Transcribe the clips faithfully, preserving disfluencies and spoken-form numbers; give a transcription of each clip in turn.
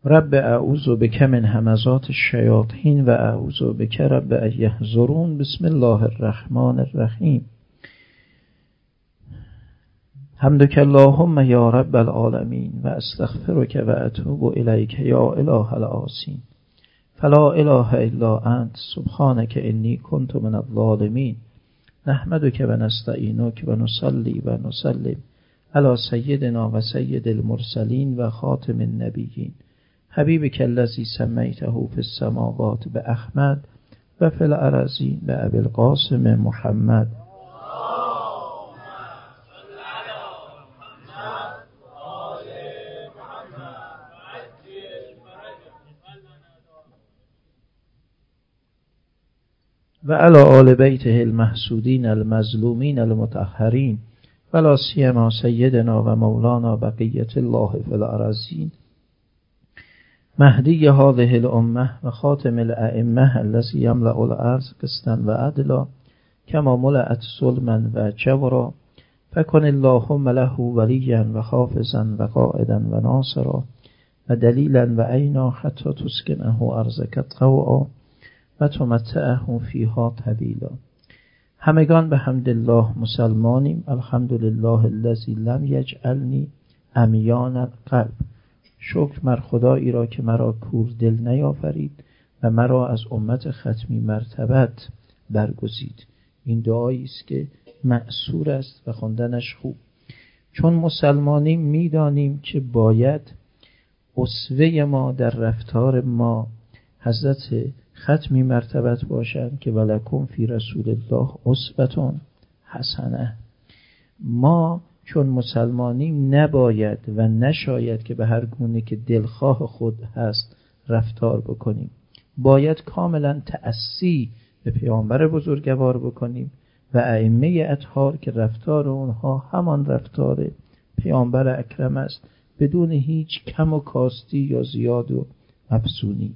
رب اعوذ بک من همزات الشیاطین و اعوذ بک رب ان یحضرون. بسم الله الرحمن الرحیم. حمدک اللهم یا رب العالمین و استغفرک و اتوب الیک یا اله العاصین. فلا اله الا انت سبحانک انی کنت من الظالمین. نحمدک و نستعینک و نصلی و نسلم علی سیدنا و سید المرسلین و خاتم النبیین حبیبک الذی سمیته فی السماوات باحمد و فی الارضین بابی القاسم محمد. و علی آل بیته المحسودین المظلومین المطهرین و لا سیما سیدنا و مولانا بقیت الله فی الارضین مهدی هذه الامه و خاتم الائمه الذی یملأ الارض قسطا و عدلا کما ملأت ظلما و جورا فکن اللهم له ولیا و حافظا و قائدا و ناصرا و دلیلا و عینا حتی تسکنه ارضک طوعا و تمتعه فیها طویلا. همگان به حمدالله مسلمانیم. الحمدلله الذی لم یجعلنی عمیان القلب. شکر مر خدایی را که مرا کور دل نیافرید و مرا از امت ختمی مرتبت برگزید. این دعایی است که مأثور است و خواندنش خوب. چون مسلمانیم میدانیم که باید اسوه ما در رفتار ما حضرت ختمی مرتبت باشند که ولکم فی رسول الله اسوة حسنه. ما چون مسلمانیم نباید و نشاید که به هر گونه که دلخواه خود هست رفتار بکنیم. باید کاملا تأسی به پیامبر بزرگوار بکنیم و ائمه اطهار که رفتار اونها همان رفتار پیامبر اکرم است بدون هیچ کم و کاستی یا زیاد و افزونی.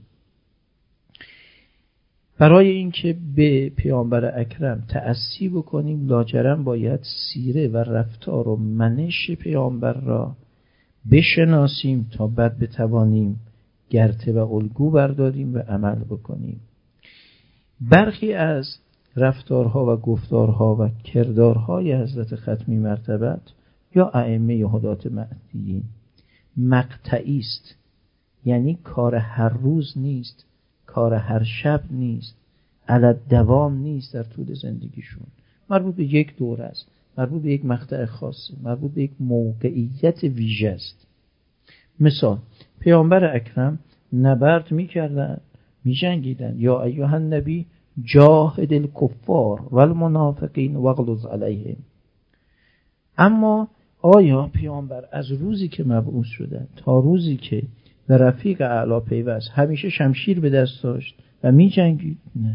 برای اینکه به پیامبر اکرم تأسی بکنیم لاجرم باید سیره و رفتار و منش پیامبر را بشناسیم تا بعد بتوانیم گرته و الگو برداریم و عمل بکنیم. برخی از رفتارها و گفتارها و کردارهای حضرت ختمی مرتبت یا ائمه هدات مهدیین مقطعی است، یعنی کار هر روز نیست، کار هر شب نیست، علت دوام نیست در طول زندگیشون. مربوط به یک دوره است، مربوط به یک مقطع خاصه، مربوط به یک موقعیت ویژه است. مثال پیامبر اکرم نبرد می‌کردند، می‌جنگیدند. یا ایها النبی جاهد الکفار والمنافقین واغلظ علیهم. اما آیا پیامبر از روزی که مبعوث شدند تا روزی که و رفیق اعلی پیوست همیشه شمشیر به دست داشت و می جنگید؟ نه.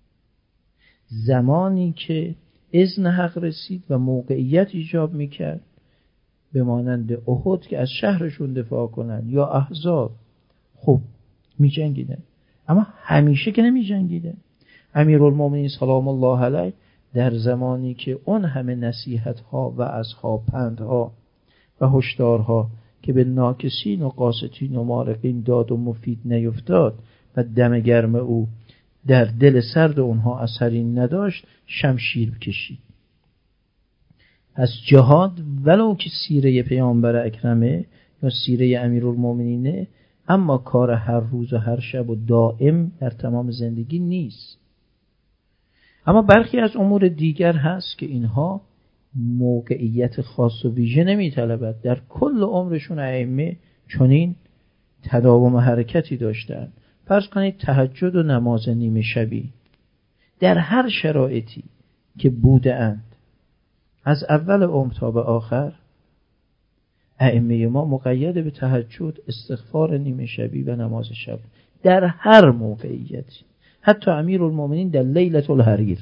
زمانی که اذن حق رسید و موقعیت ایجاب می کرد به مانند احد که از شهرشون دفاع کنن یا احزاب، خب می جنگیدن، اما همیشه که نمی جنگیدن. امیرالمومنین سلام الله علیه در زمانی که اون همه نصیحت ها و وعظها، پندها و هشدارها که به ناکسین و قاستین و مارقین داد و مفید نیفتاد و دم گرم او در دل سرد اونها اثری نداشت، شمشیر کشید. از جهاد ولو که سیره پیامبر اکرمه یا سیره امیرالمومنینه، اما کار هر روز و هر شب و دائم در تمام زندگی نیست. اما برخی از امور دیگر هست که اینها موقعیت خاص و ویژه نمی طلبد. در کل عمرشون ائمه چنین تداوم حرکتی داشتن. فرض کنید تهجد و نماز نیمه شبی در هر شرایطی که بوده اند از اول عمر تا به آخر ائمه ما مقید به تهجد، استغفار نیمه شبی و نماز شب در هر موقعیتی. حتی امیرالمومنین در لیلة الحریر،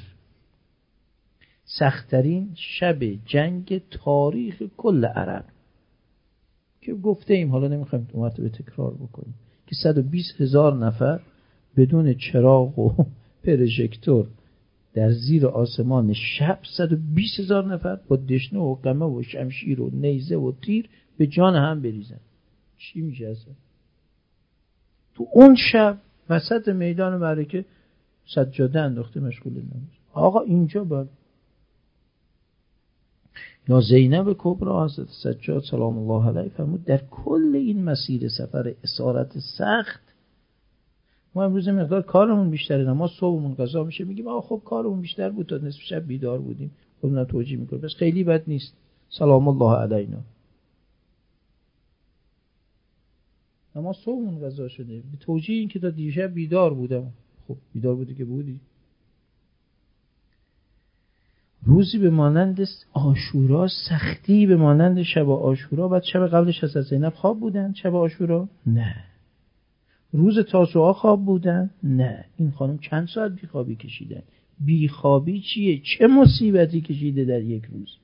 سخت‌ترین شب جنگ تاریخ کل عرب که گفته ایم، حالا نمیخوایم اون مرتبه تکرار بکنیم، که صد و بیست هزار نفر بدون چراغ و پروژکتور در زیر آسمان شب، صد و بیست هزار نفر با دشنه و قمه و شمشیر و نیزه و تیر به جان هم بریزن. چی میشه اصلا؟ تو اون شب وسط میدان معرکه سجاده انداخته مشغول نماز. آقا اینجا باید یا زینب کبرا حضرت سجاد سلام الله علیه فرمود در کل این مسیر سفر اسارت سخت ما امروز مقدار کارمون بیشتره، نماز صبحمون قضا میشه میگیم آقا خب کارمون بیشتر بود تا نصف شب بیدار بودیم، خودمون توجیه میکنه بس خیلی بد نیست سلام الله علینا، نماز صبحمون قضا شده به توجیه این که تا دیشب بیدار بودم. خب بیدار بودی که بودی. روزی به مانند عاشورا، سختی به مانند شب عاشورا. بعد شب قبلش حضرت زینب خواب بودن شب عاشورا؟ نه. روز تاسوعا خواب بودن؟ نه. این خانم چند ساعت بیخوابی کشیدن. بیخوابی چیه؟ چه مصیبتی کشیده در یک روز.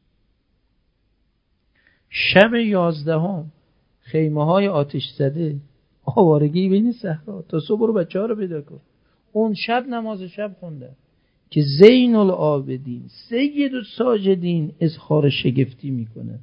شب یازدهم خیمه های آتش زده، آوارگی بین صحرا، تا صبح برو بچه ها رو پیدا کن. اون شب نماز شب خوندن که زین العابدین سید الساجدین اظهار شگفتی میکنه.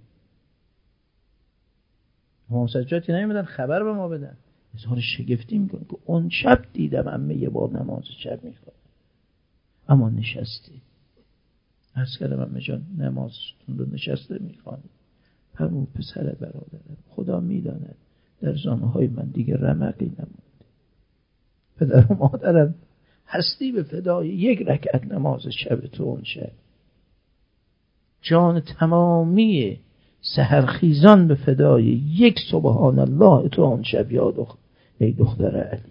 امام سجاد نمیدن خبر به ما بدن، اظهار شگفتی میکنه که اون شب دیدم عمه یه بار نماز شب میخواد اما نشسته. عرض کردم عمه جان نمازتون رو نشسته میخوانید. فرمود پسر برادرم خدا میداند در زانوهای من دیگه رمقی نمونده. پدر و مادرم هستی به فدای یک رکعت نماز شب تو اون شب. جان تمامی سحرخیزان به فدای یک سبحان الله تو اون شب یا دخ... ای دختر علی.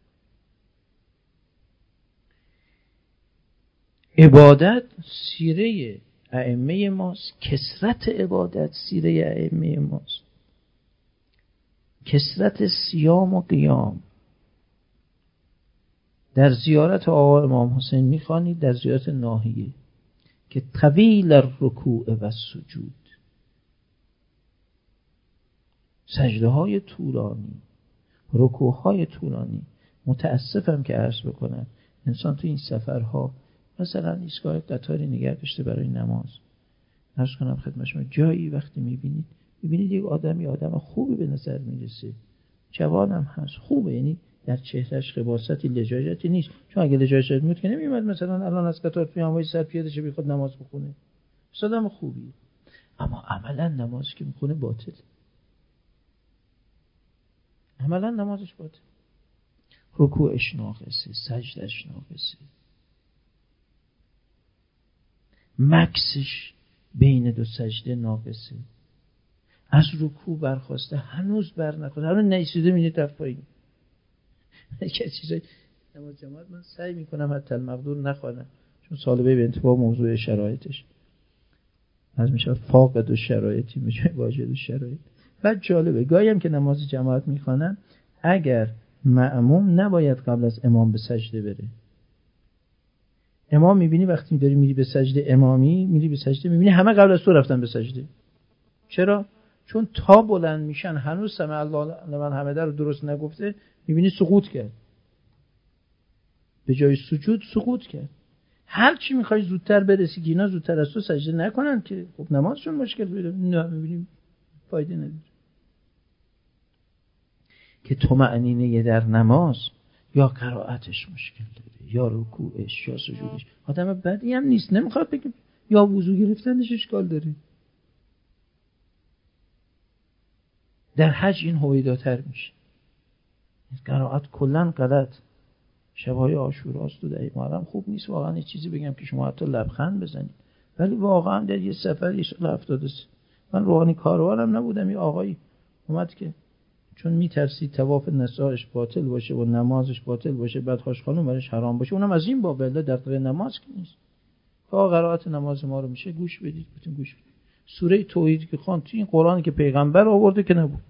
عبادت سیره ائمه ماست، کثرت عبادت سیره ائمه ماست، کثرت صیام و قیام. در زیارت آقا امام حسین میخوانید در زیارت ناهیه که طویل الرکوع و سجود، سجده های طولانی، رکوع های طولانی. متاسفم که عرض بکنم انسان تو این سفرها مثلا ایستگاه قطاری نگه داشته برای نماز، عرض کنم خدمت شما جایی وقتی میبینید میبینید یک آدمی آدم خوبی به نظر میرسه، جوانم هست خوبه، یعنی در چهرهش خباثتی لجاجتی نیست، چون اگه لجاجت میاد که نمیومد مثلا الان از قطار پیاموی سر پیاده شه بی خود نماز بخونه. آدم خوبی اما عملا نمازی که میخونه باطل، عملا نمازش باطل، رکوعش ناقصه، سجدش ناقصه، مکسش بین دو سجده ناقصه، از رکوع برخواسته هنوز بر نخواسته، هنوز نیسیده میده رفت پایین. که چیزای نماز جماعت من سعی میکنم حتی المقدور نخوانم چون سالبه به انتباه موضوع شرایطش از میشه فاقد و شرایطی میشه واجد و شرایط. بعد جالبه گاهی هم که نماز جماعت میخوانم اگر مأموم نباید قبل از امام به سجده بره. امام میبینی وقتی داری میری به سجده امامی میری به سجده میبینی همه قبل از تو رفتن به سجده. چرا؟ چون تا بلند میشن هنوز سمع الله لمن حمده رو درست نگفته، میبینی سقوط کرد، به جای سجود سقوط کرد. هر چی میخوای زودتر برسی که اینا زودتر از تو سجده نکنن که خب نمازشون مشکل پیدا نه، میبینیم فایده نداره. که طمأنینه در نماز یا قرائتش مشکل داره یا رکوعش یا سجودش. آدم بدی هم نیست، نمیخواد بگیم یا وضو گرفتنش اشکال داره. در حج این هویداتر میشه. قرائت کلا غلط. شبهای عاشوراست و در محرم خوب نیست واقعا یه چیزی بگم که شما حتی لبخند بزنید، ولی واقعا در یه سفری سال هفتاد و سه من روحانی کاروانم نبودم، یه آقایی اومد که چون میترسید طواف نسایش باطل باشه و نمازش باطل باشه بعد هاش خانم برش حرام باشه، اونم از این باب در دغدغه نماز که نیست. فقط قرائت نماز ما رو میشه گوش بدید. گفتیم گوش بدید. سوره توحید که خوان تو این قرآنی که پیغمبر آورده که نبود،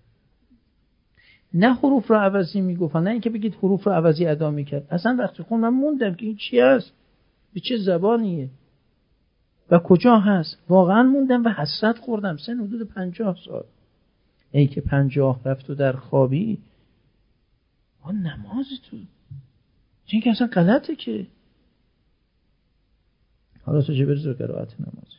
نه حروف رو عوضی میگفتن، نه اینکه بگید حروف رو عوضی ادا میکرد. اصلا وقتی خون من موندم که این چی هست، به چه زبانیه و کجا هست، واقعا موندم و حسرت خوردم. سن حدود پنجاه سال. ای که پنجاه رفت و در خوابی آن نماز تو این که اصلا غلطه که. حالا تو چه برسه قرائت نماز.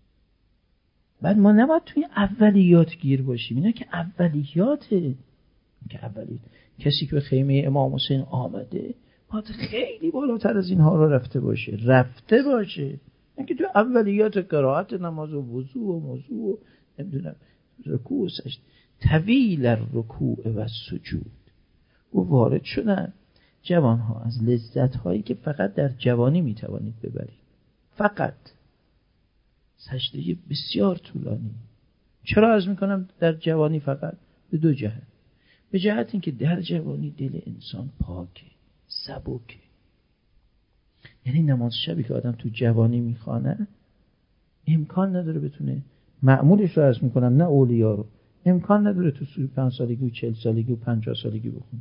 بعد ما نباید توی اولیات گیر باشیم، اینا که اولیاته. که اولی کسی که به خیمه امام حسین آمده باید خیلی بالاتر از اینها رو رفته باشه رفته باشه اینکه تو اولیات قرائت نماز و وضو و موضوع و نمیدونم رکوع و سجده طویل الرکوع و سجود و وارد شدن جوان ها از لذت هایی که فقط در جوانی میتوانید ببرید. فقط سجده بسیار طولانی. چرا عرض میکنم در جوانی؟ فقط به دو جهت. به جهت اینکه در جوانی دل انسان پاکه، سبکه. یعنی نماز شبی که آدم تو جوانی میخوانه امکان نداره بتونه معمولش رو عرض میکنم، نه اولیا رو، امکان نداره تو سی و پنج سالگی و چهل سالگی و پنجاه سالگی بخونه.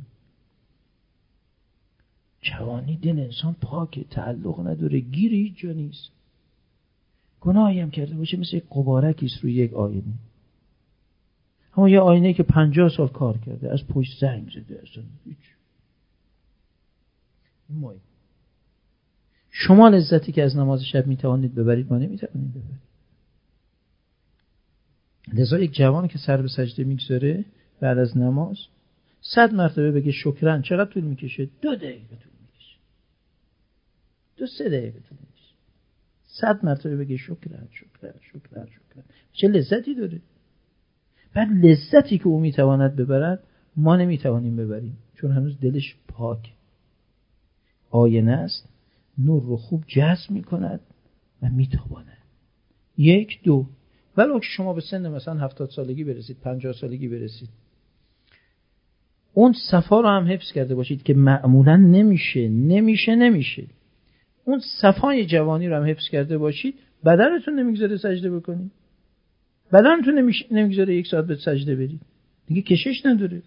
جوانی دل انسان پاکه، تعلق نداره، گیری هیچ جا نیست. گناهی هم کرده باشه مثل یک قبارکیست روی یک آینه. اما یه آینه که پنجاه سال کار کرده از پشت زنگ زده اصلا هیچ. مای. شما لذتی که از نماز شب میتوانید ببرید ما نمیتوانید ببرید. لذا یک جوان که سر به سجده میگذاره بعد از نماز صد مرتبه بگه شکران چقدر طول میکشه؟ دو دقیقه طول میکشه، دو سه دقیقه طول میکشه. صد مرتبه بگه شکران شکران شکران شکران. چه لذتی داره. بعد لذتی که او میتواند ببرد ما نمیتوانیم ببریم چون هنوز دلش پاک. آینه است، نور رو خوب جذب میکند و میتاباند. یک دو. ولو که شما به سن مثلا هفتاد سالگی برسید، پنجاه سالگی برسید، اون صفا رو هم حفظ کرده باشید که معمولا نمیشه نمیشه نمیشه اون صفای جوانی رو هم حفظ کرده باشید، بدنتون نمیگذاره سجده بکنید، بدنتون نمیگذاره یک ساعت به سجده برید، دیگه کشش نداره.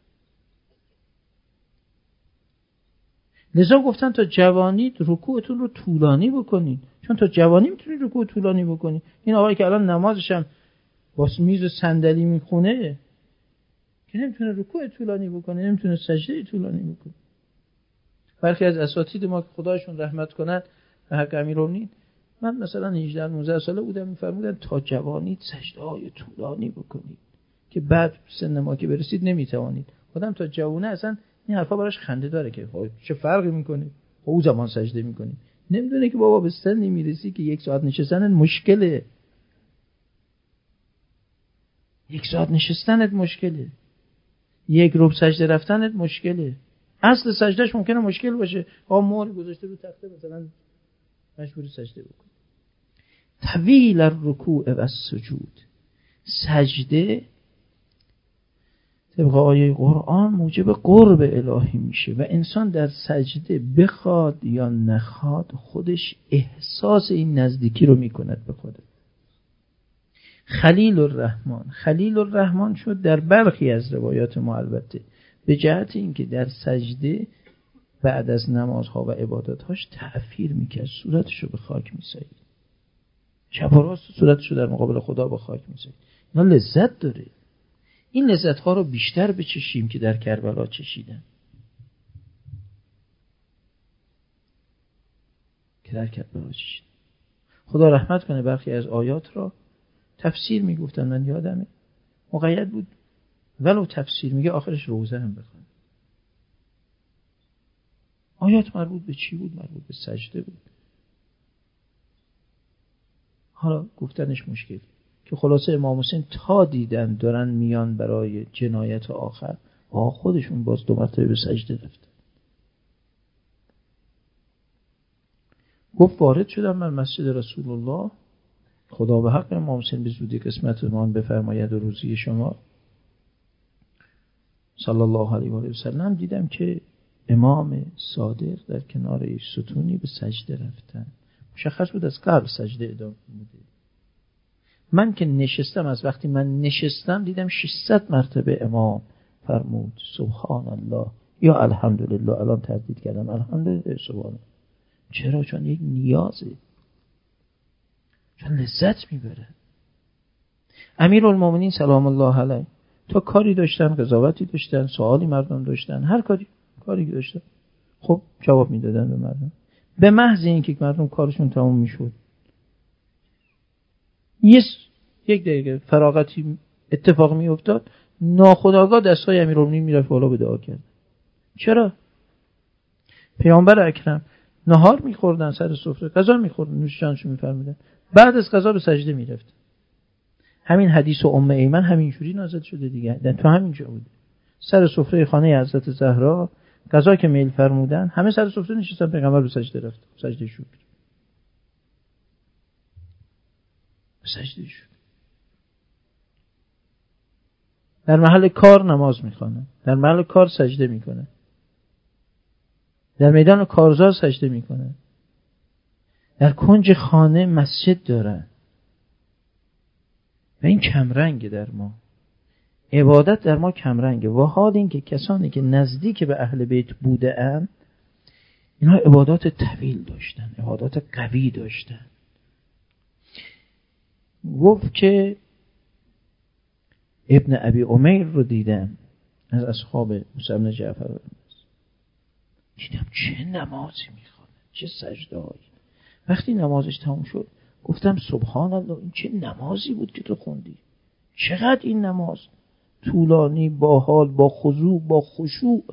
لذا گفتن تا جوانی رکوعتون رو طولانی بکنید، چون تا جوانی میتونید رکوع طولانی بکنید. این آقایی که الان نمازش هم با میز و صندلی میخونه که نمیتونه رکوع طولانی بکنه، نمیتونه سجده طولانی بکنه. برخی از اساتید ما که خدایشون رحمت کنن به حق امیرالمومنین، من مثلا هجده نوزده ساله بودم میفرمودن تا جوانی سجده های طولانی بکنید که بعد سن ما که برسید نمیتوانید. خودم تا جوونه اصلا این حرفا براش خنده داره که چه فرقی میکنه، او زمان سجده میکنیم. نمیدونه که بابا به سنی میرسی که یک ساعت نشستنت مشکله، یک ساعت نشستنت مشکله، یک ربع سجده رفتنت مشکله. اصل سجدهش ممکنه مشکل باشه، آ مور گذاشته رو تخته مثلا مجبور سجده بکن. طویل الرکوع و السجود. سجده طبق آیه قرآن موجب قرب الهی میشه و انسان در سجده بخواد یا نخواد خودش احساس این نزدیکی رو میکند به خودش. خلیل الرحمن خلیل الرحمن شد در برخی از روایات ما، البته به جهت اینکه در سجده بعد از نمازها و عباداتهاش تأثیر میکرد، صورتش رو به خاک میسایید، شب و راست صورتش رو در مقابل خدا به خاک میسایید. اینا لذت داره. این لذت ها رو بیشتر بچشیم که در کربلا چشیدن، که در کربلا چشیدن. خدا رحمت کنه برخی از آیات را تفسیر میگفتن، من یادمه مقید بود ولو تفسیر میگه آخرش روزه هم بخون. آیات مربوط به چی بود؟ مربوط به سجده بود. حالا گفتنش مشکل که خلاصه امام حسین تا دیدن دارن میان برای جنایت آخر، آقا خودشون باز دو مرتبه به سجده رفتن. گفت وارد شدم من مسجد رسول الله، خدا به حق امام حسین به زودی قسمت ما بفرماید و روزی شما صلی الله علیه و سلم، دیدم که امام صادق در کنار یک ستونی به سجده رفتن. مشخص بود از قبل سجده ادامه بوده. من که نشستم، از وقتی من نشستم دیدم ششصد مرتبه امام فرمود سبحان الله یا الحمدلله. الان تردید کردم الحمدلله سبحان الله. چرا؟ چون یک نیازه، چون لذت میبره. امیرالمومنین سلام الله علیه تا کاری داشتن، قضاوتی داشتن، سوالی مردم داشتن، هر کاری کاری داشتن، خب جواب میدادن به مردم. به محض اینکه مردم کارشون تموم میشد، یک یک دقیقه فراغتی اتفاق میافتاد، ناخودآگاه دستای امیرالمومنین میرفت بالا به دعا کرد. چرا؟ پیامبر اکرم نهار میخوردن سر سفره، غذا میخوردن، نوش جانشون میفرمودن، بعد از غذا به سجده میرفت. همین حدیث ام ایمن همینجوری نازل شده دیگه، در تو همینجا بود. سر سفره خانه حضرت زهرا غذا که میل فرمودن، همه سر سفره نشستن، پیغمبر به سجده رفت، سجده شد، به سجده شد. در محل کار نماز میخوانه، در محل کار سجده میکنه، در میدان کارزار سجده میکنه، در کنج خانه مسجد داره. و این کمرنگه در ما، عبادت در ما کمرنگه. و حال این که کسانی که نزدیک به اهل بیت بوده اند، اینا عبادات طویل داشتن، عبادات قوی داشتن. گفت که ابن ابی امیر رو دیدم از اصحاب موسی بن جعفر، دیدم چه نمازی میخوانه، چه سجده‌ای. وقتی نمازش تموم شد گفتم سبحان الله، این چه نمازی بود که تو خوندی، چقدر این نماز طولانی، با حال، با خضوع، با خشوع.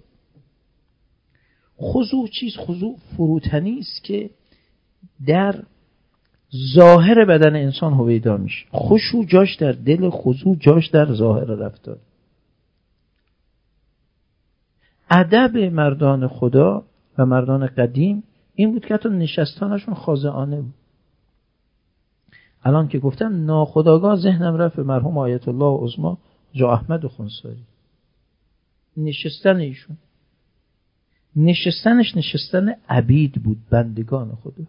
خضوع چیز؟ خضوع فروتنی است که در ظاهر بدن انسان هویدا میشه. خشوع جاش در دل، خضوع جاش در ظاهر رفتار. ادب مردان خدا و مردان قدیم این بود که حتی نشستانشون خاضعانه بود. الان که گفتم ناخودآگاه ذهنم رفت به مرحوم آیت الله عظما جا احمد خنساری. نشستن ایشون، نشستنش نشستن عبید بود، بندگان خدا.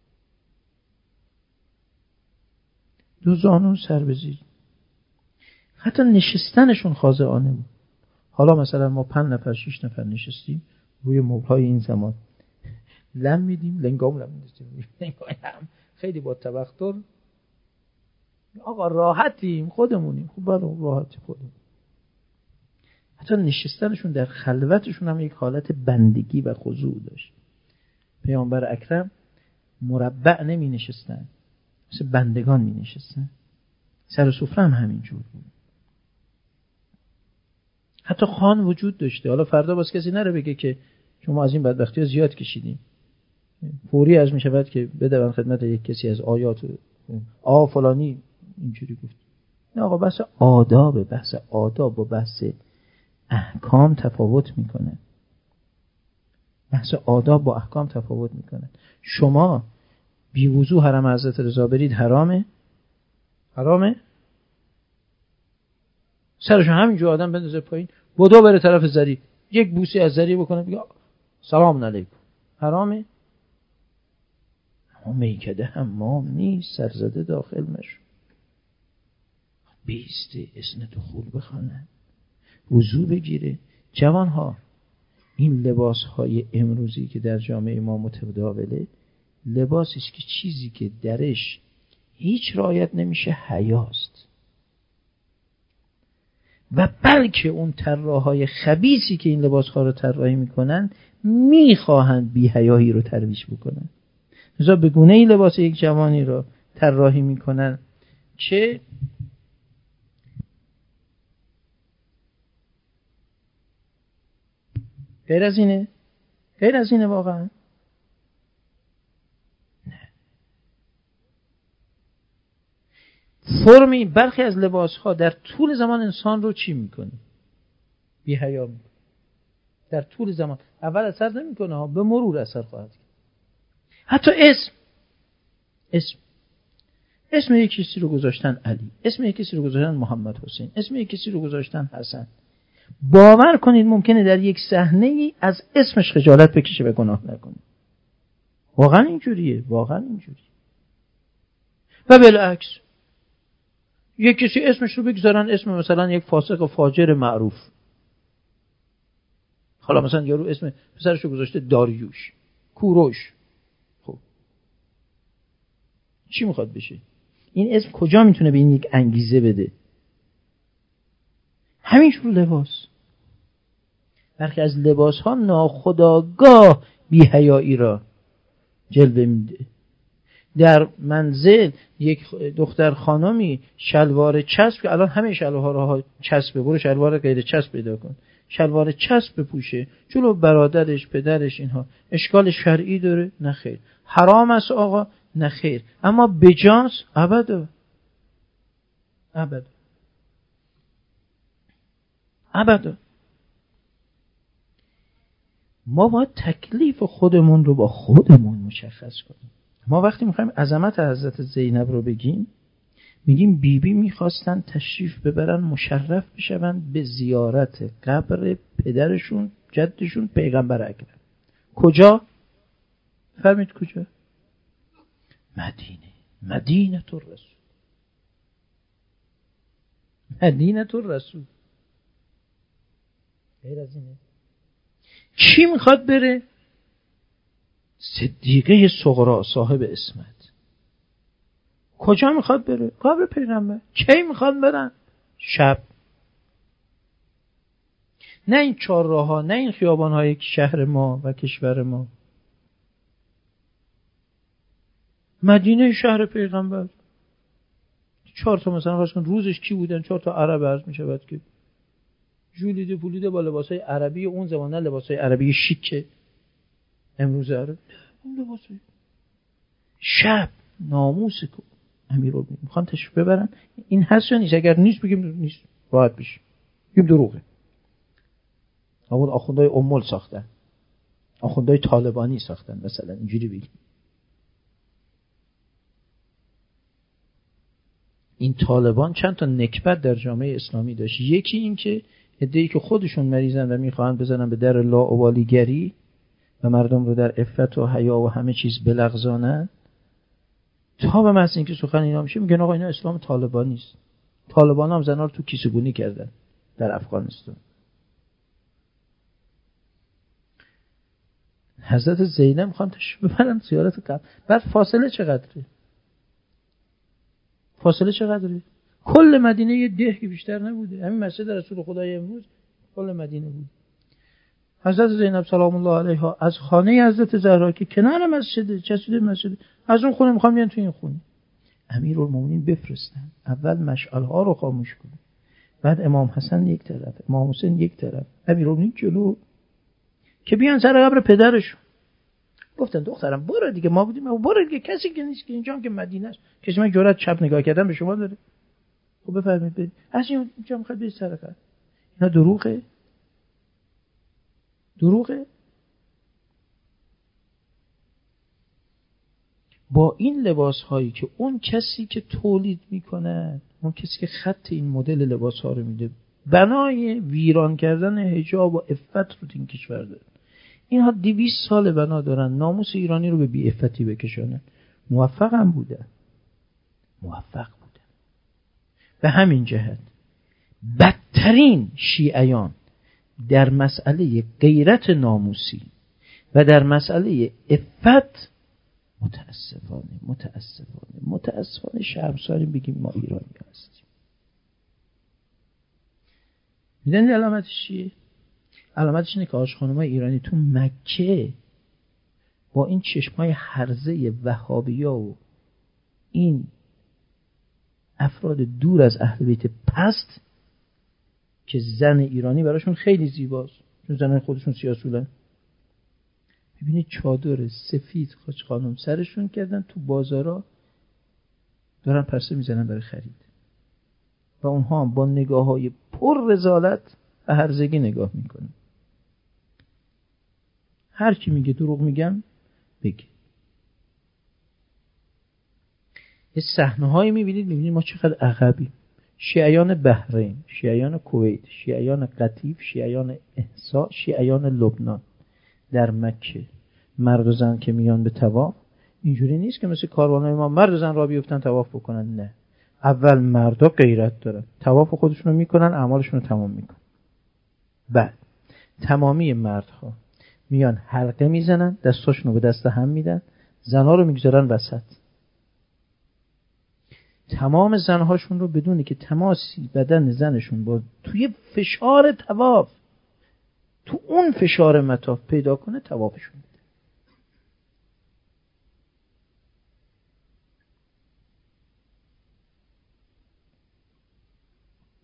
دو زانون سر به زیر، حتی نشستنشون خاضعانه بود. حالا مثلا ما پنج نفر شش نفر نشستیم روی مبلهای این زمان، لم میدیم، لنگام لم میدیم، خیلی با تبختر، آقا راحتیم، خودمونیم، خب برای راحتی خودمون. حتی نشستنشون در خلوتشون هم یک حالت بندگی و خضوع داشت. پیامبر اکرم مربع نمی نشستن، مثل بندگان می نشستن. سر سفره هم همینجور بود. حتی خوان وجود داشته. حالا فردا باز کسی نره بگه که شما از این بدبختی ها زیاد کشیدیم. فوری از می شود که بدون خدمت یک کسی از آیات آ فلانی اینجوری گفت. نه آقا، بحث آداب، بحث آداب و بحث احکام تفاوت میکنه. بحث آداب با احکام تفاوت میکنه. شما بی وضو حرم حضرت رضا برید حرامه؟ حرامه؟ سرشو همینجور آدم بندازه پایین، بدو بره طرف زری، یک بوسی از زری بکنه، بگه سلام علیکم، حرامه؟ اما میکده حمام نیست، سرزده داخل مشو، بیسته اسم تو خول بخونه، وضو بگیره. جوان ها، این لباس های امروزی که در جامعه ما متداوله، لباسیش که چیزی که درش هیچ رعایت نمیشه حیاست. و بلکه اون طراحای خبیثی که این لباس ها رو طراحی میکنن میخواهند بی حیایی رو ترویج بکنن. لذا به گونه ای لباس یک جوانی رو طراحی میکنن که غیر از اینه؟ غیر از اینه واقعا؟ نه. فرمی برخی از لباس ها در طول زمان انسان رو چی میکنه؟ بی حیا میکنه. در طول زمان اول اثر نمیکنه ها، به مرور اثر خواهد کرد. حتی اسم اسم اسم یک کسی رو گذاشتن علی، اسم یک کسی رو گذاشتن محمد حسین، اسم یک کسی رو گذاشتن حسن. باور کنید ممکنه در یک صحنه ای از اسمش خجالت بکشه و گناه نکنه. واقعا اینجوریه، واقعا اینجوریه. و بالعکس یک کسی اسمش رو بگذارن اسم مثلا یک فاسق و فاجر معروف. حالا مثلا یارو اسم پسرش رو گذاشته داریوش، کوروش. خب چی میخواد بشه؟ این اسم کجا میتونه به این یک انگیزه بده؟ همینجور لباس. برخی از لباس ها ناخودآگاه بی حیایی را جلوه میده. در منزل یک دختر خانمی شلوار چسب، که الان همه شلوارها چسبه، برو شلوار غیر چسب پیدا کن، شلوار چسب بپوشه جلو برادرش، پدرش، اینها اشکال شرعی داره؟ نه خیر. حرام است آقا؟ نه خیر. اما بجاست؟ ابدا ابدا ابدا. ما باید تکلیف خودمون رو با خودمون مشخص کنیم. ما وقتی میخوایم عظمت حضرت زینب رو بگیم، میگیم بیبی بی میخواستن تشریف ببرن، مشرف بشون به زیارت قبر پدرشون، جدشون، پیغمبر اکرم. کجا؟ فهمید کجا؟ مدینه. مدینه الرسول. مدینه الرسول. غیر از اینه. کی میخواد بره؟ صدیقه صغرا، صاحب اسمت. کجا میخواد بره؟ قبر پیغمبر. کی میخواد برن؟ شب. نه این چهار راه ها، نه این خیابان های شهر ما و کشور ما. مدینه شهر پیغمبر. چهار تا مثلا فرض کن روزش کی بودن؟ چهار تا عرب عرض میشود که جولیده پولیده با لباسای عربی اون زمان، نه لباسای عربی شیک امروز عرب، اون لباسای شب. ناموس کو امیرالمومنین میخوان تشریف ببرن. این هست یا نیست؟ اگر نیست بگیم نیست، راحت بشیم، بگیم دروغه. اون آخوندهای امول ساختن، آخوندهای طالبانی ساختن مثلا، اینجوری بگیم. این طالبان چند تا نکبت در جامعه اسلامی داشت. یکی این که عده‌ای که خودشون مریضن و میخوان بزنن به در لاابالیگری و مردم رو در عفت و حیا و همه چیز بلغزانن، تا به محض اینکه سخن اینا میشه میگن آقا اینا اسلام طالبانی است. طالبان هم زنا رو تو کیسه گونی کردن در افغانستان. حضرت زینب میخوان تشریف ببرن زیارت قبر. بعد فاصله چقدره؟ فاصله چقدره؟ کل مدینه یه ده که بیشتر نبوده. همین مسجد رسول خدای امروز کل مدینه بود. حضرت زینب سلام الله علیها از خانه حضرت زهرا که کنار مسجد، چسبیده مسجد، از اون خونه میخوام بیان تو این خونه. امیرالمومنین بفرستن اول مشعل ها رو خاموش کنه، بعد امام حسن یک طرف، امام حسین یک طرف، امیرالمومنین جلو، که بیان سر قبر پدرشون. گفتن دخترم برو دیگه، ما بودیم، برو دیگه، کسی که نیست که اینجا که مدینه است، کسی من جرأت چپ نگاه کردن به شما داره؟ خب بفرمایید برید. از اینجا میخواد برید سر قبر. اینا دروغه؟ دروغه؟ با این لباس هایی که اون کسی که تولید میکنه، اون کسی که خط این مدل لباس ها رو میده، بنای ویران کردن حجاب و عفت رو این کشور داره. اینها دویست سال بنا دارن ناموس ایرانی رو به بی عفتی بکشونن. موفق هم بودن. موفق بودن. به همین جهت بدترین شیعیان در مسئله غیرت ناموسی و در مسئله عفت متاسفانه متاسفانه متاسفانه شرمساریم بگیم ما ایرانی هستیم. میدونید علامتش چیه؟ علامتش اینه که آج خانمای ایرانی تو مکه با این چشمای هرزه وهابیا و این افراد دور از اهل بیت پست که زن ایرانی براشون خیلی زیباست، چون زنان خودشون سیاه‌سولن، ببینید چادر سفید خوش خانم سرشون کردن، تو بازارا دارن پرسه میزنن برای خرید و اونها هم با نگاه های پر رذالت و هرزگی نگاه میکنن. هر کی میگه دروغ میگم بگه. یه صحنه هایی میبینید میبینید ما چقدر عقبیم. شیعیان بحرین، شیعیان کویت، شیعیان قطیف، شیعیان احسا، شیعیان لبنان در مکه، مرد و زن که میان به طواف، اینجوری نیست که مثل کاروانای ما مرد و زن را بیفتن طواف بکنن. نه، اول مردا غیرت دارن، طواف خودشونو میکنن، اعمالشونو تمام میکنن. بعد تمامی مردها میان حلقه میزنن، دستاشونو به دست هم میدن، زنها رو میگذارن وسط. تمام زنهاشون رو بدونی که تماسی بدن زنشون با توی فشار طواف، تو اون فشار مطاف پیدا کنه، طوافشون بده.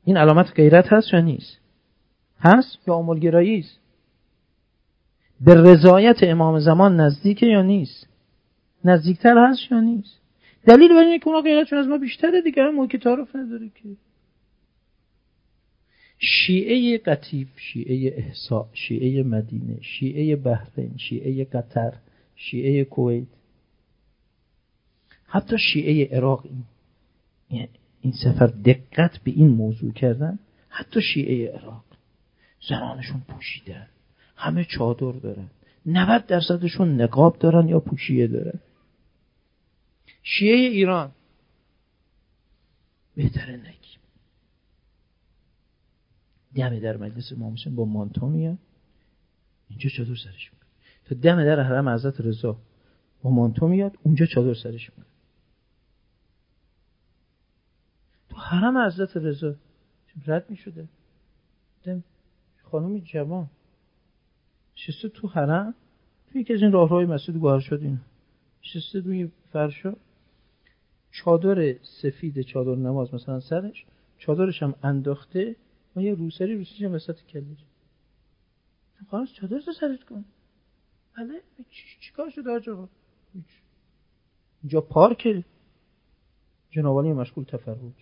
این علامت غیرت هست یا نیست؟ هست یا امولگرایی است؟ به رضایت امام زمان نزدیکه یا نیست؟ نزدیکتر هست یا نیست؟ دلیل بر اینه که اونا غیرتشون از ما بیشتره دیگه، هم که تعارف نداره که. شیعه قطیف، شیعه احساء، شیعه مدینه، شیعه بحرین، شیعه قطر، شیعه کویت، حتی شیعه عراق، این این سفر دقت به این موضوع کردن. حتی شیعه عراق زنانشون پوشیدن، همه چادر دارن، نود درصدشون نقاب دارن یا پوشیه دارن. شیعه ایران بهتره نگیم، دم در مجلس امام حسین با مانتو میاد، اینجا چادر سرش میکنه. تا دم در حرم حضرت رضا با مانتو میاد، اونجا چادر سرش میکنه. تو حرم حضرت رضا رد میشده، دم خانم جوان شسته تو حرم، تو یکی از این راهروهای مسجد گوهر شد، این شسته روی فرشا، چادر سفید چادر نماز مثلا سرش، چادرش هم انداخته و یه روسری روسیش هم وسط کلش. خانم چادر تو سرت کن. بله چی کار شده آجا؟ اینجا پارک جنابالی مشغول تفرج.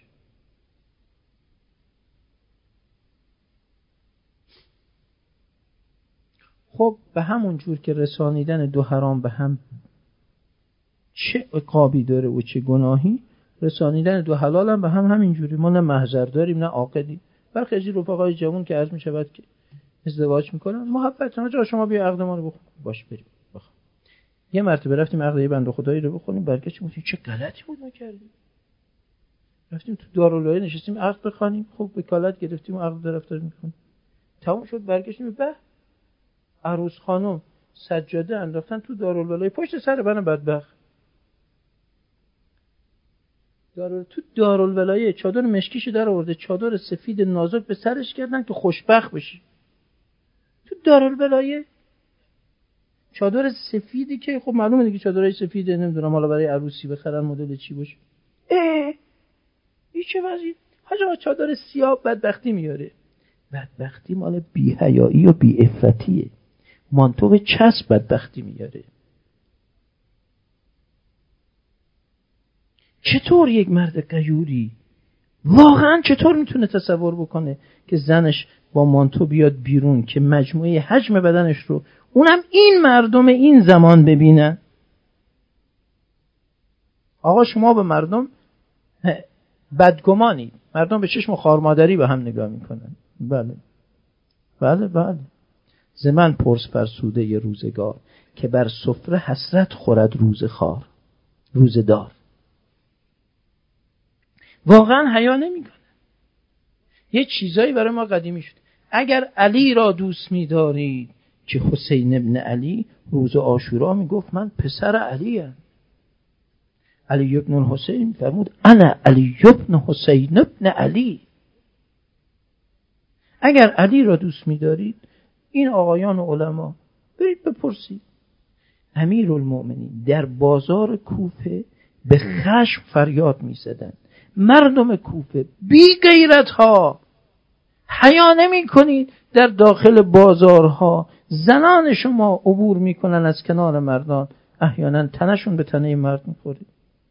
خب به همون جور که رسانیدن دو حرام به هم چه عقابی داره و چه گناهی، رسانیدن دو حلال هم به هم همین جوری. ما نه محضر داریم نه عاقدی. برخی از رفقای جوان که عرض می شود که ازدواج میکنن، محبت آجا شما بیا عقد ما رو بخون، باش بریم بخون. یه مرتبه رفتیم عقد یه بنده خدایی رو بخونیم، برگشتیم گفتیم چه غلطی بود ما کردیم. رفتیم تو دارالعلوم نشستیم عقد بخونیم، خب وکالت گرفتیم و عقد رفتار میکنیم. تموم شد، برگشتیم به عروس خانم سجاده انداختن تو دارالولای پشت سر من بدبخت. دارال تو دارالولای چادر مشکیشو در آورده، چادر سفید نازک به سرش کردن که خوشبخت بشی. تو دارالولای چادر سفیدی که خب معلومه دیگه چادرای سفیده، نمیدونم حالا برای عروسی بخرن مدل چی باشه. اه این چه وضعی؟ حاجا چادر سیاه بدبختی میاره. بدبختی مال بی‌حیایی و بی‌عفتیه. مانتو به چسب بدبختی میاره. چطور یک مرد غیوری واقعا چطور میتونه تصور بکنه که زنش با مانتو بیاد بیرون که مجموعه حجم بدنش رو اونم این مردم این زمان ببینن؟ آقا شما به مردم بدگمانید، مردم به چشم خار مادری به هم نگاه میکنن. بله بله بله. زمن پرس فرسوده ی روزگار، که بر سفره حسرت خورد روز خار روزدار. واقعا حیا نمیکنه. یه چیزایی برای ما قدیمی شد. اگر علی را دوست می‌دارید، که حسین ابن علی روز عاشورا میگفت من پسر علی ام. علی ابن الحسین فرمود انا علی ابن حسین ابن علی. اگر علی را دوست می‌دارید، این آقایان و علما برید بپرسید. امیرالمؤمنین در بازار کوفه به خشم فریاد می‌زدند. مردم کوفه بی غیرت ها، حیا نمی کنید در داخل بازارها زنان شما عبور میکنن از کنار مردان، احیانا تنشون به تنه مرد میخوره.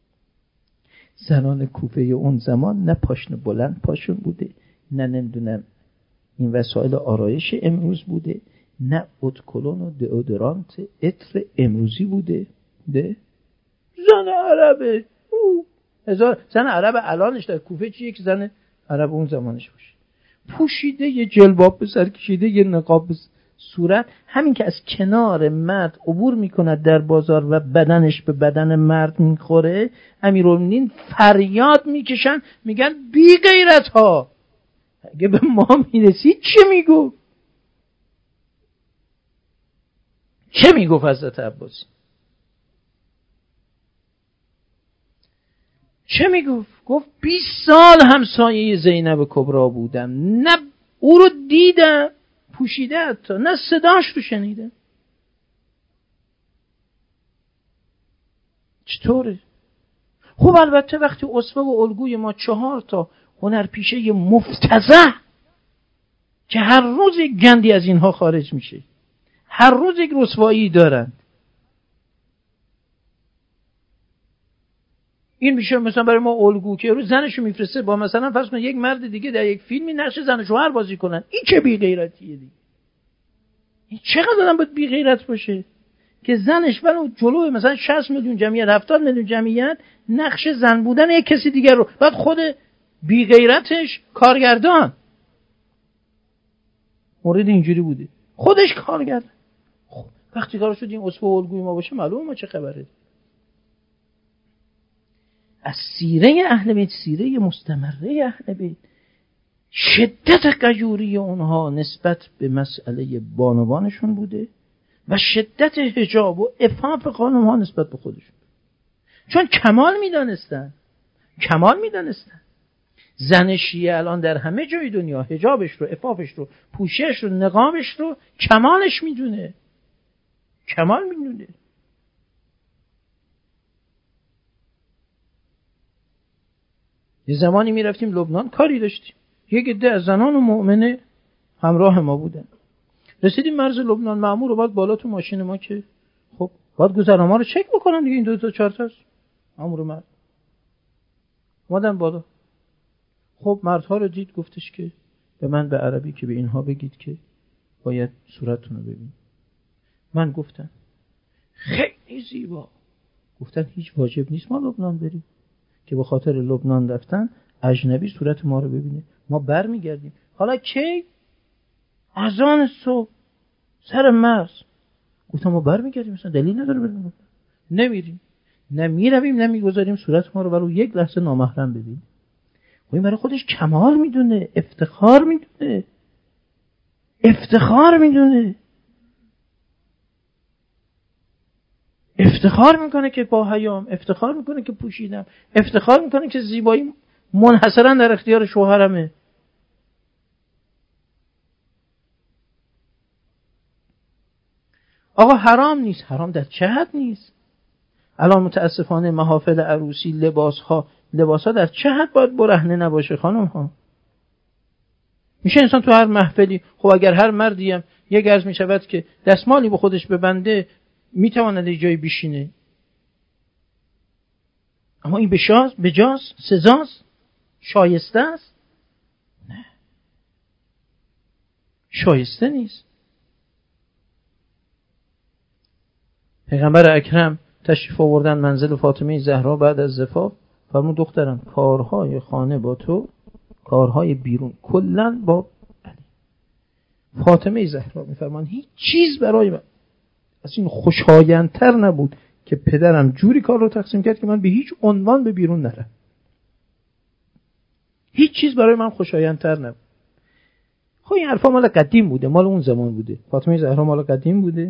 زنان کوفه اون زمان نه پاشن بلند پاشون بوده، نه نمیدونم این وسایل آرایش امروز بوده، نه ادکلون و دئودورانت عطر امروزی بوده. ده زن عربه او هزار زن عرب الانش در کوفه چیه که زن عرب اون زمانش باشه؟ پوشیده، یه جلباب به سر کشیده، یه نقاب به صورت، همین که از کنار مرد عبور میکند در بازار و بدنش به بدن مرد میخوره، امیرالمومنین فریاد میکشن میگن بی غیرت ها. اگه به ما میرسید چه میگو؟ چه میگو حضرت عباس؟ چه میگفت؟ گفت بیست سال همسایه زینب کبرا بودم، نه او رو دیدم پوشیده حتی، نه صداش رو شنیدم. چطوره؟ خب البته وقتی اسوه و الگوی ما چهار تا هنرپیشه مفتضح که هر روز یک گندی از اینها خارج میشه، هر روز یک رسوایی دارند. این میشه مثلا برای ما الگو که روز زنشو میفرسته با مثلا فرض کن یک مرد دیگه در یک فیلمی نقش زن و شوهر بازی کنن. این چه بی غیرتیه دیگه؟ این چقدر آدم باید بی غیرت باشه که زنش ولو جلوی مثلا شصت میلیون جمعیت هفتاد میلیون جمعیت نقش زن بودن یک کسی دیگر رو، بعد خود بی غیرتش کارگردان مورد اینجوری بوده، خودش کارگردان. خب وقتی کارو شد این اسوه الگوی ما باشه معلومه ما چه خبره. از سیره اهل بیت، سیره مستمره اهل بیت، شدت غیوری اونها نسبت به مسئله بانوانشون بوده و شدت حجاب و عفاف خانم‌ها نسبت به خودشون، چون کمال میدانستن کمال میدانستن زن شیعه الان در همه جای دنیا حجابش رو، عفافش رو، پوشش رو، نقابش رو کمالش میدونه، کمال میدونه. یه زمانی میرفتیم لبنان کاری داشتیم، یک عده از زنان و مؤمنه همراه ما بودن، رسیدیم مرز لبنان، مأمور اومد بالا تو ماشین ما که خب باید گذرنامه رو چک بکنن دیگه، این دو تا چهار تاست. مأمور مرد اومدن بالا، خب مردها رو دید، گفتش که به من به عربی که به اینها بگید که باید صورتتون رو ببین. من گفتم خیلی زیبا. گفتن هیچ واجب نیست ما لبنان بریم، که به خاطر لبنان رفتن اجنبی صورت ما رو ببینه، ما بر میگردیم. حالا کی؟ اذان صبح سر مرز. گفتم ما بر میگردیم، مثلا دلیل نداره بریم. نمیریم، نمیرویم، نمیگذاریم صورت ما رو برای یک لحظه نامحرم ببین. و این برای خودش کمال میدونه، افتخار میدونه، افتخار میدونه، افتخار میکنه که با حیام، افتخار میکنه که پوشیدم، افتخار میکنه که زیبایی منحصرا در اختیار شوهرمه. آقا حرام نیست، حرام در چه حد نیست؟ الان متاسفانه محافل عروسی لباسها لباسها در چه حد باید برهنه نباشه خانم ها؟ میشه انسان تو هر محفلی، خب اگر هر مردی هم یک عرض میشود که دستمالی به خودش ببنده میتواند یه جایی بشینه، اما این بجاز بجاز سزاست، شایسته است؟ نه، شایسته نیست. پیغمبر اکرم تشریف آوردن منزل فاطمه زهرا بعد از زفاف، فرمود دخترم کارهای خانه با تو، کارهای بیرون کلن با علی. فاطمه زهرا میفرمان هیچ چیز برای من از این خوشایندتر نبود که پدرم جوری کار رو تقسیم کرد که من به هیچ عنوان به بیرون نرم. هیچ چیز برای من خوشایندتر نبود. خب این حرفا مال قدیم بوده، مال اون زمان بوده. فاطمه زهرا مال قدیم بوده.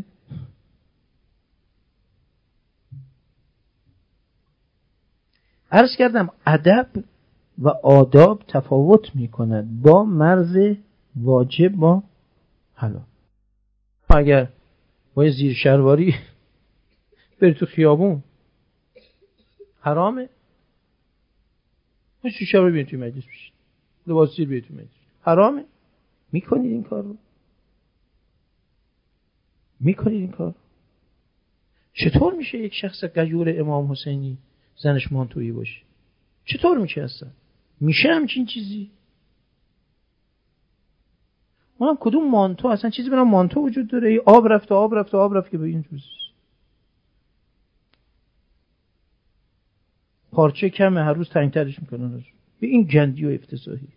عرض کردم ادب و آداب تفاوت می‌کند با مرز واجب با حلال. اگر با زیر شلواری بری تو خیابون حرامه، ما زیر شلواری بیاین توی مجلس بشین، لباس زیر بیاین توی مجلس، حرامه؟ میکنید این کار رو؟ میکنید این کار؟ چطور میشه یک شخص غیور امام حسینی زنش مانتویی باشه؟ چطور میشه اصلا؟ میشه همچین چیزی؟ ما کدوم مانتو، اصلا چیزی به نام مانتو وجود داره؟ ای آب رفت آب رفت آب رفت که به این جوز پارچه کمه هر روز تنگترش میکنن به این گندی و افتضاحی.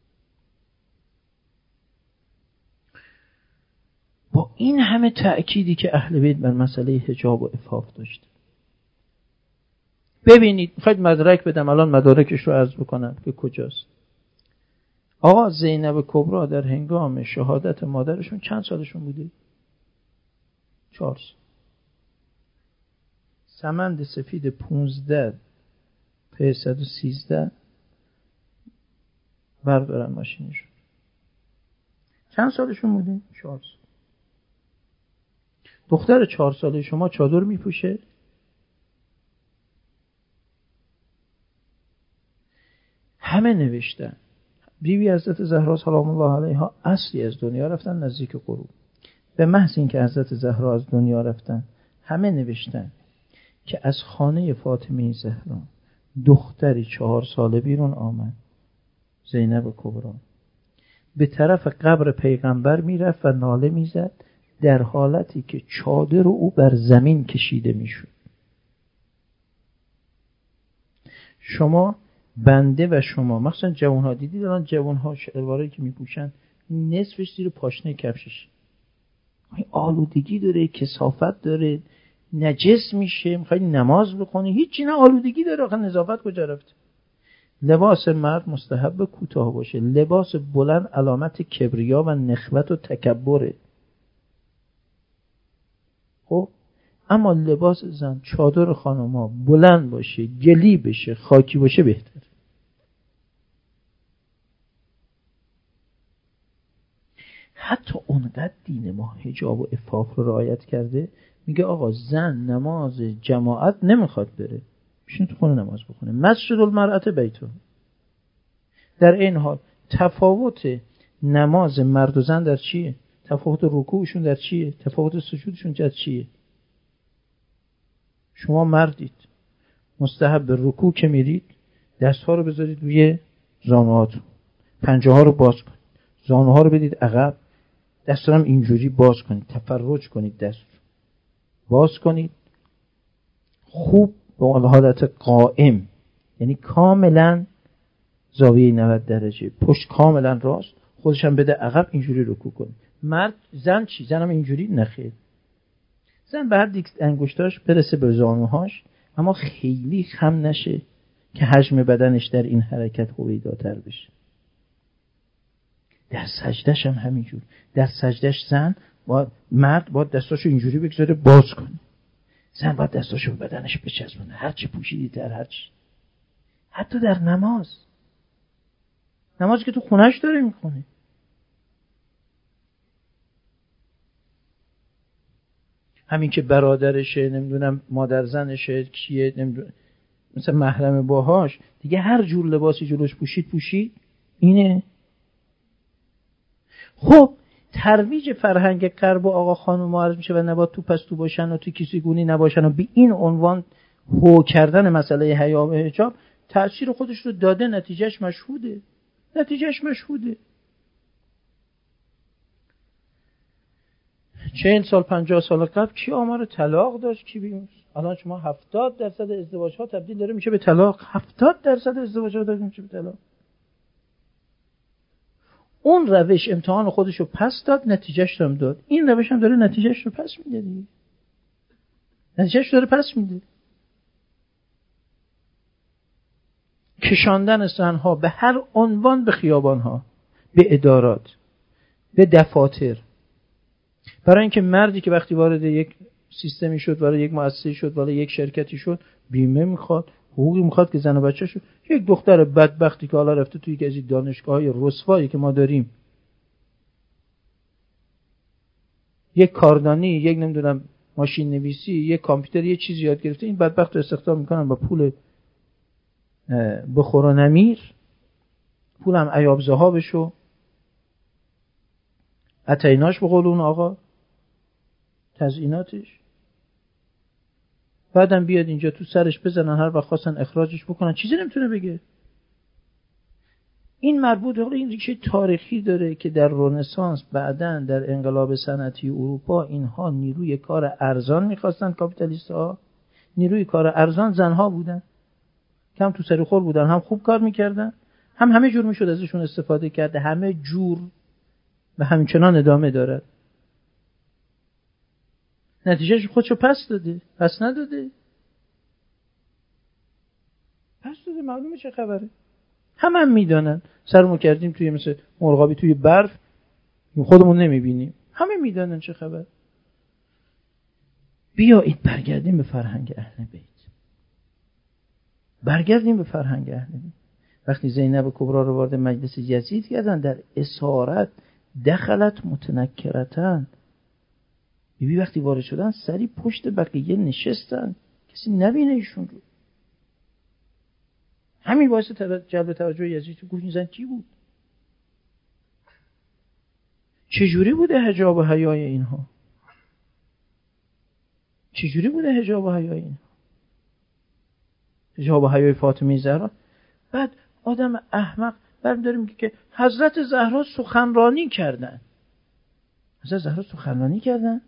با این همه تأکیدی که اهل بیت بر مسئله حجاب و عفاف داشت. ببینید میخواید مدرک بدم، الان مدارکش رو عرض بکنم که کجاست. آقا زینب کبرا در هنگام شهادت مادرشون چند سالشون بوده؟ چهار سال. سمند سفید پونزده په صد و سیزده بردارن ماشینشون. چند سالشون بوده؟ چهار سال. دختر چهار ساله شما چادر میپوشه؟ همه نوشتن بیبی حضرت زهرا سلام الله علیها اصلی از دنیا رفتن نزدیک غروب. به محض اینکه حضرت زهرا از دنیا رفتن همه نوشتن که از خانه فاطمه زهرا دختری چهار ساله بیرون آمد، زینب کبرا، به طرف قبر پیغمبر میرفت و ناله میزد در حالتی که چادر او بر زمین کشیده میشد. شما بنده و شما مثلا جوان‌ها دیدید الان جوان‌ها شلواری که میپوشن نصفش زیر پاشنه کفشش، آلودگی داره، کثافت داره، نجس میشه، میخوای نماز بخونی هیچی نه، آلودگی داره. آخه نظافت کجا رفته؟ لباس مرد مستحب کوتاه باشه، لباس بلند علامت کبریا و نخوت و تکبره. خب اما لباس زن، چادر خانوما بلند باشه، گلی بشه، خاکی باشه بهتر. حتی اونقدر دین ما حجاب و عفاف رو رعایت کرده، میگه آقا زن نماز جماعت نمیخواد بره، بشین تو خونه نماز بخونه. مسجد المرأة بیتو. در این حال تفاوت نماز مرد و زن در چیه؟ تفاوت رکوعشون در چیه؟ تفاوت سجودشون در چیه؟ شما مردید مستحب به رکوع که میرید دستها رو بذارید روی زانوهاتون، پنجه ها رو باز کنید، زانوها رو بدید عقب، دست هم اینجوری باز کنید، تفرج کنید، دست باز کنید خوب به حالت قائم، یعنی کاملا زاویه نود درجه، پشت کاملا راست، خودش هم بده عقب، اینجوری رکوع کنید. مرد زن چی؟ زن هم اینجوری نخیر. زن به هر انگشتاش برسه به زانوهاش، اما خیلی خم نشه که حجم بدنش در این حرکت هویداتر بشه. در سجدش هم همینجور. در سجدش زن با مرد با دستاشو اینجوری بگذاره باز کنه، زن با دستاشو به بدنش بچسبونه، هر چی پوشیدی تر هر چی. حتی در نماز، نماز که تو خونهش داره میخونه، همین که برادرشه، نمیدونم مادر زنشه، کیه، نمیدونم مثلا محرم باهاش، دیگه هر جور لباسی جلوش پوشید پوشید اینه. خب ترویج فرهنگ غرب و آقا خانم معرض میشه و نباید تو پس تو باشن و تو کسی گونی نباشن و به این عنوان هو کردن مسئله حیا و حجاب تأثیر خودش رو داده، نتیجهش مشهوده. نتیجهش مشهوده. چهل سال پنجاه سال قبل کی آمار طلاق داشت؟ کی بیموز؟ الان شما هفتاد درصد ازدواج ها تبدیل داره میشه به طلاق. هفتاد درصد ازدواج ها داره میشه به طلاق. اون روش امتحان خودش رو پس داد، نتیجهش هم داد. این روش هم داره نتیجهش رو پس میده دیگه. نتیجهش داره پس میده. کشاندن زنها به هر عنوان به خیابانها، به ادارات، به دفاتر، برای اینکه مردی که وقتی وارد یک سیستمی شد، وارد یک مؤسسه‌ای شد، وارد یک شرکتی شد، بیمه میخواد، حقوقی میخواد که زن و بچه شد. یک دختر بدبختی که حالا رفته توی یکی از این دانشگاه‌های رسوایی که ما داریم، یک کاردانی، یک نمیدونم ماشین نویسی، یک کامپیوتر، یه چیزی یاد گرفته، این بدبخت رو استخدام میکنن با پول بخور و نمیر، پولم عیاب ذهابشو اتیناش به قول اون آقا، تزییناتش، بعدم بیاد اینجا تو سرش بزنن، هر وقت خواستن اخراجش بکنن چیزی نمیتونه بگه. این مربوط به این ریشه تاریخی داره که در رنسانس بعداً در انقلاب صنعتی اروپا اینها نیروی کار ارزان میخواستن، کاپیتالیست‌ها نیروی کار ارزان زنها بودن، کم تو سر خور بودن، هم خوب کار میکردن، هم همه جور میشد ازشون استفاده کرده، همه جور و همچنان ادامه داره. نتیجهش خودشو پس داده، پس نداده، پس داده. معلومه چه خبره. هم هم میدانن سرمو کردیم توی مثل مرغابی توی برف، خودمون نمیبینیم، همه میدانن چه خبر. بیایید برگردیم به فرهنگ اهل بیت. برگردیم به فرهنگ اهل بیت. وقتی زینب کبرا رو وارد مجلس یزید کردن، در اسارت دخلت متنکرتن، بیبی وقتی وارد شدن سری پشت بقیه نشستن، کسی نبینه ایشون رو. همین باعث جلب توجه یزید تو گفت این زن کی بود؟ چجوری بوده حجاب و حیای اینها؟ چجوری بوده حجاب و حیای اینها؟ حجاب و حیای فاطمه زهرا. بعد آدم احمق بعد داره میگه که حضرت زهرا سخنرانی کردن. حضرت زهرا سخنرانی کردن؟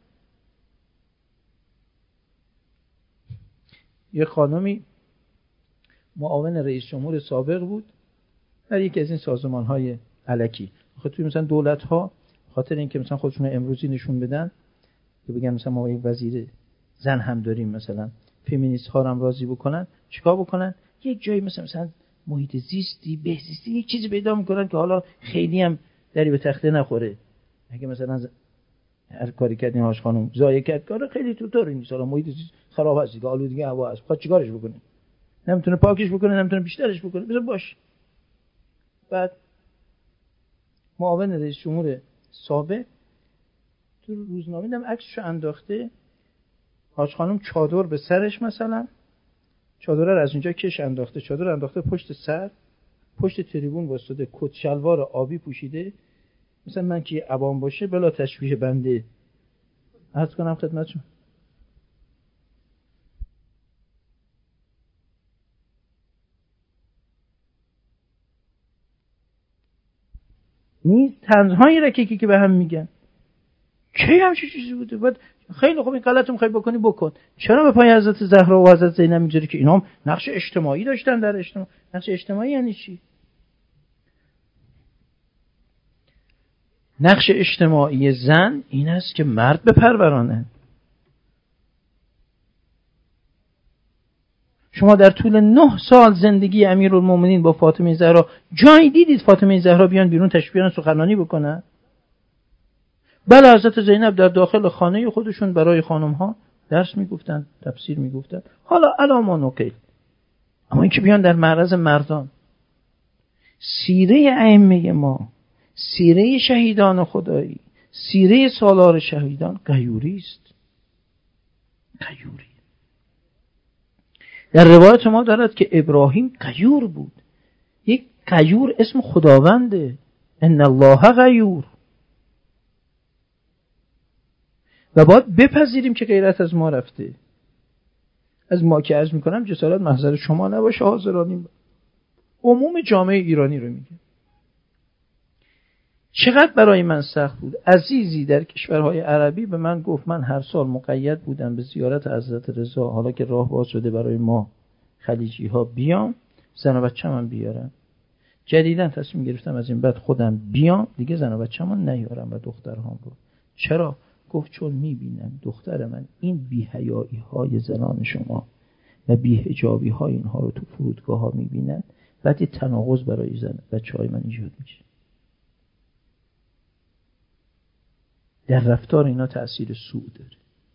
یه خانمی معاون رئیس جمهور سابق بود در یکی از این سازمان‌های الکی. خاطر توی مثلا دولت‌ها خاطر اینکه مثلا خودشون امروزی نشون بدن که بگن مثلا ما یک وزیر زن هم داریم، مثلا فمینیست ها هم راضی بکنن، چیکار بکنن؟ یک جایی مثلا مثلا محیط زیستی، بهزیستی، یک چیزی پیدا میکنن که حالا خیلی هم دری به تخته نخوره. اگه مثلا هر کاری کردین هاش خانم زایه کرد کار خیلی تو طوری نیست، حالا محیط زیست خراب هست دیگه، آلودگی هوا هست، خواهد چیکارش بکنه؟ نمیتونه پاکش بکنه، نمیتونه بیشترش بکنه، بذار باش. بعد معاون رئیس جمهور سابق تو روزنامه دیدم عکسشو انداخته، حاج خانم چادر به سرش، مثلا چادر رو از اینجا کش انداخته، چادر انداخته پشت سر، پشت تریبون واسطه، کت شلوار آبی پوشیده، مثلا من که عبام باشه بلا تشبیه بنده. عرض کنم خدمتتون نیست تنهایی رکیکی که به هم میگن کی همچین چیزی بوده. بعد خیلی خوب این غلطو میخوای بکنی بکن، چرا به پای حضرت زهرا و حضرت زینب میذاری که اینا هم نقش اجتماعی داشتن در اجتماع؟ نقش اجتماعی یعنی چی؟ نقش اجتماعی زن این است که مرد بپرورانه. شما در طول نه سال زندگی امیرالمومنین با فاطمه زهرا جایی دیدید فاطمه زهرا بیان بیرون تشبیهاً سخنرانی بکنن؟ بله حضرت زینب در داخل خانه خودشون برای خانم‌ها درس میگفتن، تفسیر میگفتن، حالا علاما نقل. اما اینکه بیان در معرض مردان. سیره ائمه ما، سیره شهیدان خدایی، سیره سالار شهیدان غیوری است. غیوری. در روایت ما دارد که ابراهیم غیور بود. یک غیور اسم خداونده، ان الله غیور. و باید بپذیریم که غیرت از ما رفته. از ما که عرض میکنم جسارت محضر شما نباشه، حاضرانیم عموم جامعه ایرانی رو میگه. چقدر برای من سخت بود. عزیزی در کشورهای عربی به من گفت من هر سال مقید بودم به زیارت حضرت رضا، حالا که راه باز شده برای ما خلیجی ها بیام، زن و بچه من بیارم. جدیداً تصمیم گرفتم از این بعد خودم بیام دیگه زن و بچه من نیارم و دخترهام رو. چرا؟ گفت چون میبینم دختر من این بی‌حیایی های زنان شما و بی‌حجابی های اینها رو تو فرودگاه ها میبینن، بعد یه تناقض برای زن بچه های من ایجاد میشه. در رفتار اینا تأثیر سوء داره.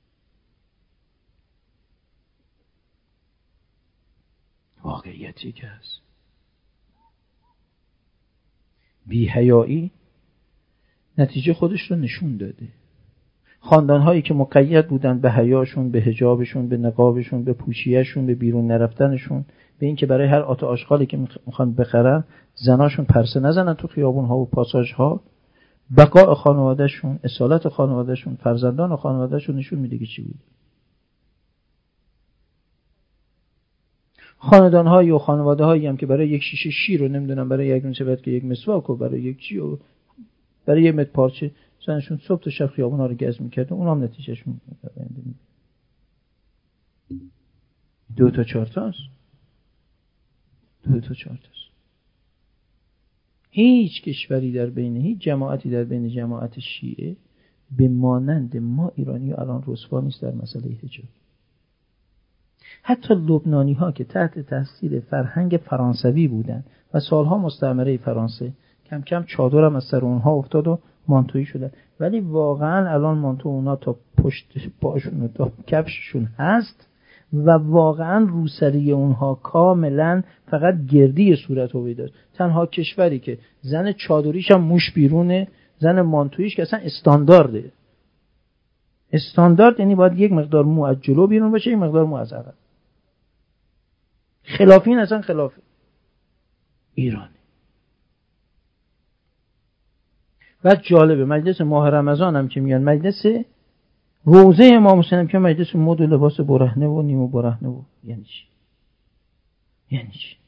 واقعیتی که هست. بی‌حیایی نتیجه خودش رو نشون داده. خاندان‌هایی که مقید بودن به حیاشون، به حجابشون، به نقابشون، به پوشیه‌شون، به بیرون نرفتنشون، به این که برای هر آت آشغالی که میخوان بخرن زناشون پرسه نزنن تو خیابون‌ها و پاساژها، بقاء خانواده‌شون، اصالت خانواده‌شون، فرزندان خانواده‌شون نشون میده که چی بود. خاندان‌هایی و خانواده‌هایی هم که برای یک شیشه شیر رو نمیدونم، برای یک نوچه که یک مسواک و برای یک چی و برای یک متر پارچه زنشون صبح تا شب خیابونا رو گز می‌کرد، اون هم نتیجهش می‌گیره. دو تا چهار تاست. دو تا چهار تاست. هیچ کشوری در بین هیچ جماعتی در بین جماعت شیعه به مانند ما ایرانی الان رسوا نیست در مسئله حجاب. حتی لبنانی ها که تحت تاثیر فرهنگ فرانسوی بودن و سالها مستعمره فرانسه، کم کم چادر هم از سر اونها افتاد و مانتویی شدن، ولی واقعا الان مانتو اونا تا پشت پاشون و تا کفششون هست و واقعا روسری اونها کاملا فقط گردی صورت رو بیدار. تنها کشوری که زن چادریش هم موش بیرونه، زن مانتویش که اصلا استاندارده. استاندارد یعنی باید یک مقدار مو از جلو بیرون باشه، یک مقدار مو از عقب. خلافین اصلا خلافه. ایرانی. بعد جالبه مجلس ماه رمضان هم که میان مجلس روزه امام حسین هم که مجلس مد و لباس برهنه و نیمه برهنه و یعنی چی؟ یعنی چی؟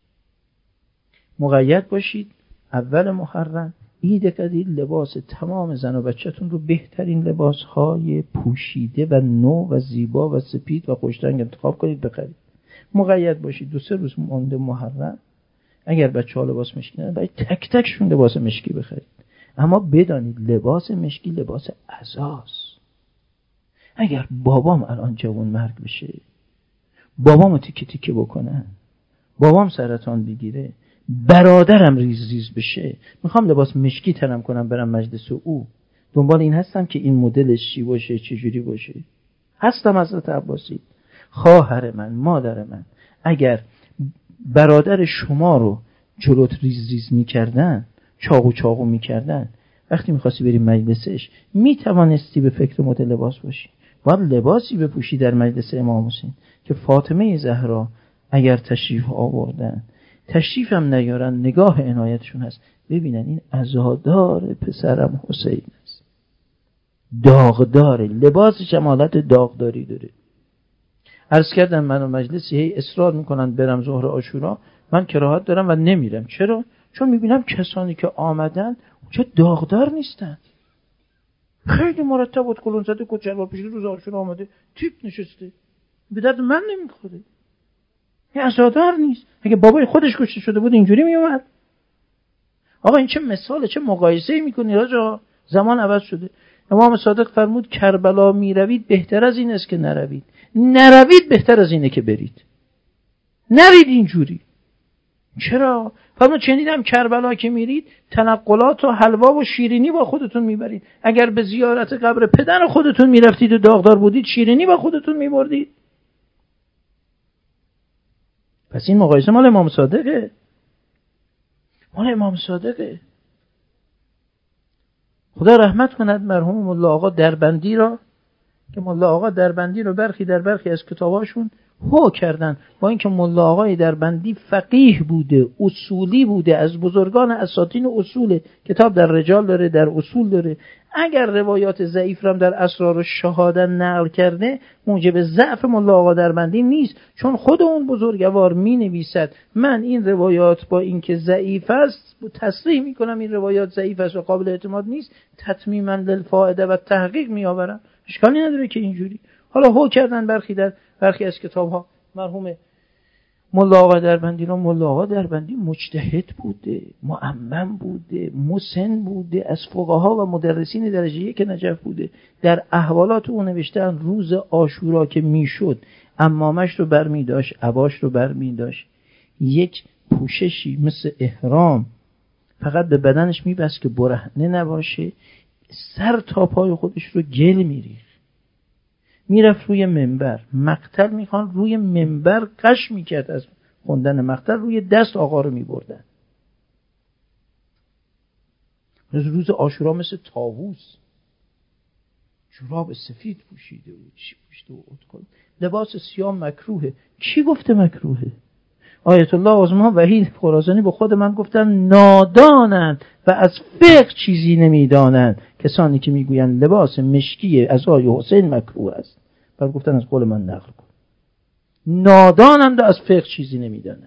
مقید باشید اول محرم عید قدیر لباس تمام زن و بچه‌تون رو بهترین لباس‌های پوشیده و نو و زیبا و سپید و خوشرنگ انتخاب کنید بخرید. مقید باشید دو سه روز مونده محرم اگر بچه‌ها لباس مشکی ندارن باید تک تکشون لباس مشکی بخرید. اما بدانید لباس مشکی لباس عزاست. اگر بابام الان جوان مرگ بشه، بابامو تیکه تیکه بکنن، بابام سرطان بگیره، برادرم ریز ریز بشه، میخوام لباس مشکی تنم کنم برم مجلس او، دنبال این هستم که این مدلش چی باشه، چه جوری باشه. هستم حضرت عباسی. خواهر من، مادر من اگر برادر شما رو جلوت ریز ریز میکردن، چاقو چاقو میکردن، وقتی میخواستی بری مجلسش میتوانستی به فکر مدل لباس باشی. باید لباسی بپوشی در مجلس امام حسین که فاطمه زهرا اگر تشریف آوردن، تشریف هم نیارن، نگاه عنایتشون هست، ببینن این عزادار پسرم حسین است، داغداره، لباسش هم حالت داغداری داره. عرض کردم منو مجلسی هی اصرار میکنن برم ظهر عاشورا، من کراهت دارم و نمیرم. چرا؟ چون میبینم کسانی که آمدن چه داغدار نیستن، خیلی مرتب بود، کلون زده، کت شلوار پوشیده، روز عاشورا آمده تیپ نشسته، به درد من نمیخوره. این عزادار نیست. اگه بابای خودش کشته شده بود اینجوری میومد؟ آقا این چه مثاله، چه مقایسه‌ای میکنی راجا؟ زمان عوض شده. امام صادق فرمود کربلا میروید بهتر از این است که نروید، نروید بهتر از اینه که برید. نرید اینجوری. چرا؟ فرمود شنیدم کربلا که میرید تنقلات و حلوا و شیرینی با خودتون میبرید. اگر به زیارت قبر پدر خودتون میرفتید و داغدار بودید شیرینی با خودتون میبردید. پس این مقایسه مال امام صادقه، مال امام صادقه. خدا رحمت کند مرحوم ملا آقا دربندی را که ملا آقا دربندی رو برخی در برخی از کتاباشون هو کردن، با اینکه ملا آقای دربندی فقیه بوده، اصولی بوده، از بزرگان اساطین اصول، کتاب در رجال داره، در اصول داره. اگر روایات ضعیف رم در اسرار و شهادت نقل کرده موجب ضعف ملا آقا دربندی نیست، چون خود اون بزرگوار می نویسد من این روایات با اینکه ضعیف است تصریح می کنم این روایات ضعیف است و قابل اعتماد نیست، تتمیما للفائده و تحقیق می آورم. اشکالی نداره که اینجوری. حالا هو کردن برخی در برخی از کتاب ها مرحوم ملا آقا دربندی رو. ملا آقا دربندی مجتهد بوده، معمم بوده، مسن بوده، از فقها و مدرسین درجه یک نجف بوده. در احوالات او نوشتن روز عاشورا که میشد عمامش رو برمی داشت، عباش رو برمی داشت، یک پوششی مثل احرام فقط به بدنش میبست که برهنه نباشه، سر تا پای خودش رو گل میریخت، میرفت روی منبر مقتل میخوان، روی منبر قش میکرد، از خوندن مقتل روی دست آقا رو میبردن. روز عاشورا مثل طاووس جوراب سفید پوشیده بود، چی پوشیده بود؟ لباس سیاه مکروهه. کی گفته مکروهه؟ آیت الله عظما وحید خراسانی به خود من گفتن نادانند و از فقه چیزی نمیدانند کسانی که میگویند لباس مشکی از آی حسین مکروه است. بر گفتن از قول من نقل کن. نادانند و از فقه چیزی نمیدانند.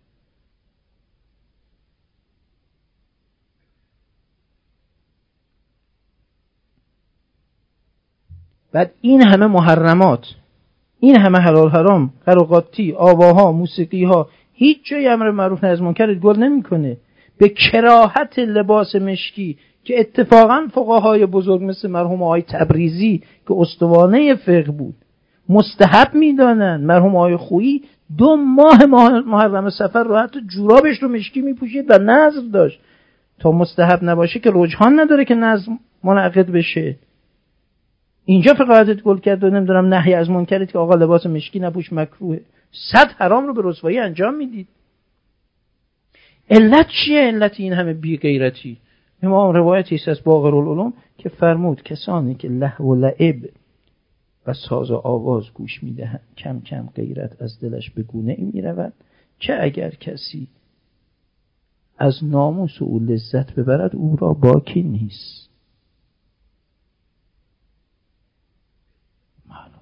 بعد این همه محرمات، این همه حلال حرام، قراقاتی، آواها، موسیقی ها، هیچ جای امر معروف نهی از منکر گل نمیکنه. به کراهت لباس مشکی که اتفاقا فقهای بزرگ مثل مرحوم آقای تبریزی که استوانه فقه بود مستحب میدانن. مرحوم آقای خویی دو ماه محرم سفر رو حتی جورابش رو مشکی میپوشید و نذر داشت. تا مستحب نباشه که رجحان نداره که نذر منعقد بشه. اینجا فقاهت گل کرد و نمیدونم نهی از منکرید که آقا لباس مشکی نپوش مکروه. صد حرام رو به رسوایی انجام میدید. علت چیه؟ علت این همه بی غیرتی؟ امام روایتی است از باقرالعلوم که فرمود کسانی که لهو و لعب و ساز و آواز گوش میدهند کم کم غیرت از دلش به گونه ای میرود که اگر کسی از ناموس او لذت ببرد او را باکی نیست. معلوم.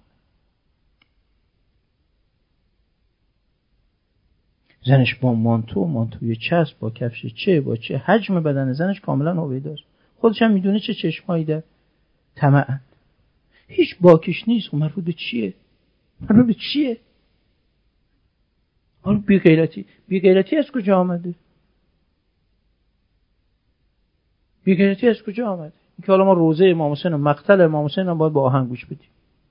زنش با مانتو مانتوی چسب با کفش چه با چه حجم بدن زنش کاملا هویداست، خودش هم میدونه چه چشمایی در طمعن، هیچ باکیش نیست. مربوط به چیه؟ مربوط به چیه؟ حالا بی غیرتی بی غیرتی از کجا آمده؟ بی غیرتی از کجا آمده؟ اینکه حالا ما روزه امام حسین و مقتل امام حسین هم باید با آهنگ گوش بدیم.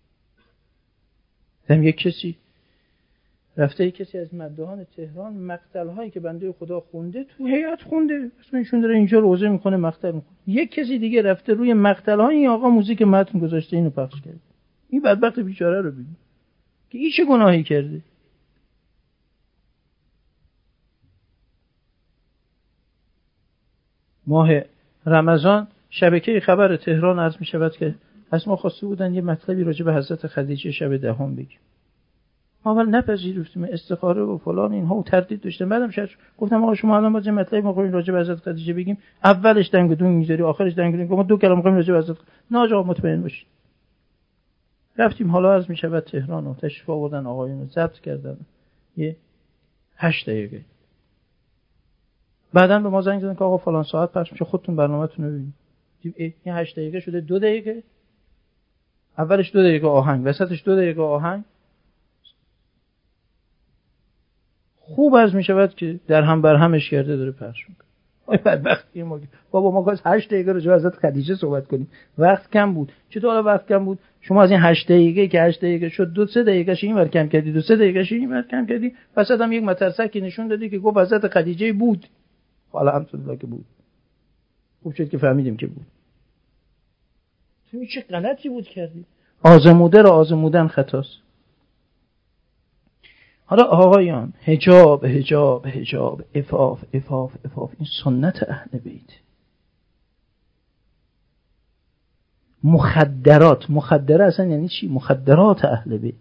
هم یک کسی رفته یک کسی از مداحان تهران مقتل هایی که بنده خدا خونده تو هیئت خونده، اسمشون داره اینجا روزه میکنه مقتل میکنه. یک کسی دیگه رفته روی مقتل های این آقا موزیک متن گذاشته اینو پخش کرده. این بدبخت بیچاره رو ببین که این چه گناهی کرده. ماه رمضان شبکه خبر تهران عرض می شود که از ما خواسته بودن یه مطلبی راجع به حضرت خدیجه شب دهم بگیم. ما اول نپذیرفتیم، استخاره و فلان اینها و تردید داشتم. بعدم شاید گفتم آقا شما الان باز یه مطلبی ما می‌خوایم راجع به حضرت خدیجه بگیم، اولش دنگدون میذاری آخرش دنگدون، ما دو کلمه می‌خوایم راجع به حضرت نه آقا مطمئن باشید. رفتیم حالا عرض می شود تهران و تشریف آوردن آقایون رو ضبط کردن یه هشت دقیقه. بعداً به ما زنگ زدن که آقا فلان ساعت پخش میشه خودتون برنامه‌تون رو ببینید. این هشت دقیقه شده دو دقیقه. اولش دو دقیقه آهنگ، وسطش دو دقیقه آهنگ. خوب از می شود که در هم بر همش کرده داره پخش میکنه. وای بدبختی ما. بابا ما گاز هشت دقیقه راجع به حضرت خدیجه صحبت کنیم. وقت کم بود. چطور حالا وقت کم بود؟ شما از این هشت دقیقه که هشت دقیقه شد دو سه دقیقه‌ش اینور کم کردی، دو سه دقیقه‌ش اینور کم کردی. وسط هم یک مترسکی نشون دادی که گفت حضرت خدیجه بود. حالا الحمدلله که بود. خوب شد که فهمیدیم که بود. تو چه غلطی بود کردی؟ آزموده را آزمودن خطاست. حالا آقایان حجاب حجاب حجاب عفاف عفاف عفاف این سنت اهل بیت. مخدرات مخدره اصلا یعنی چی؟ مخدرات اهل بیت.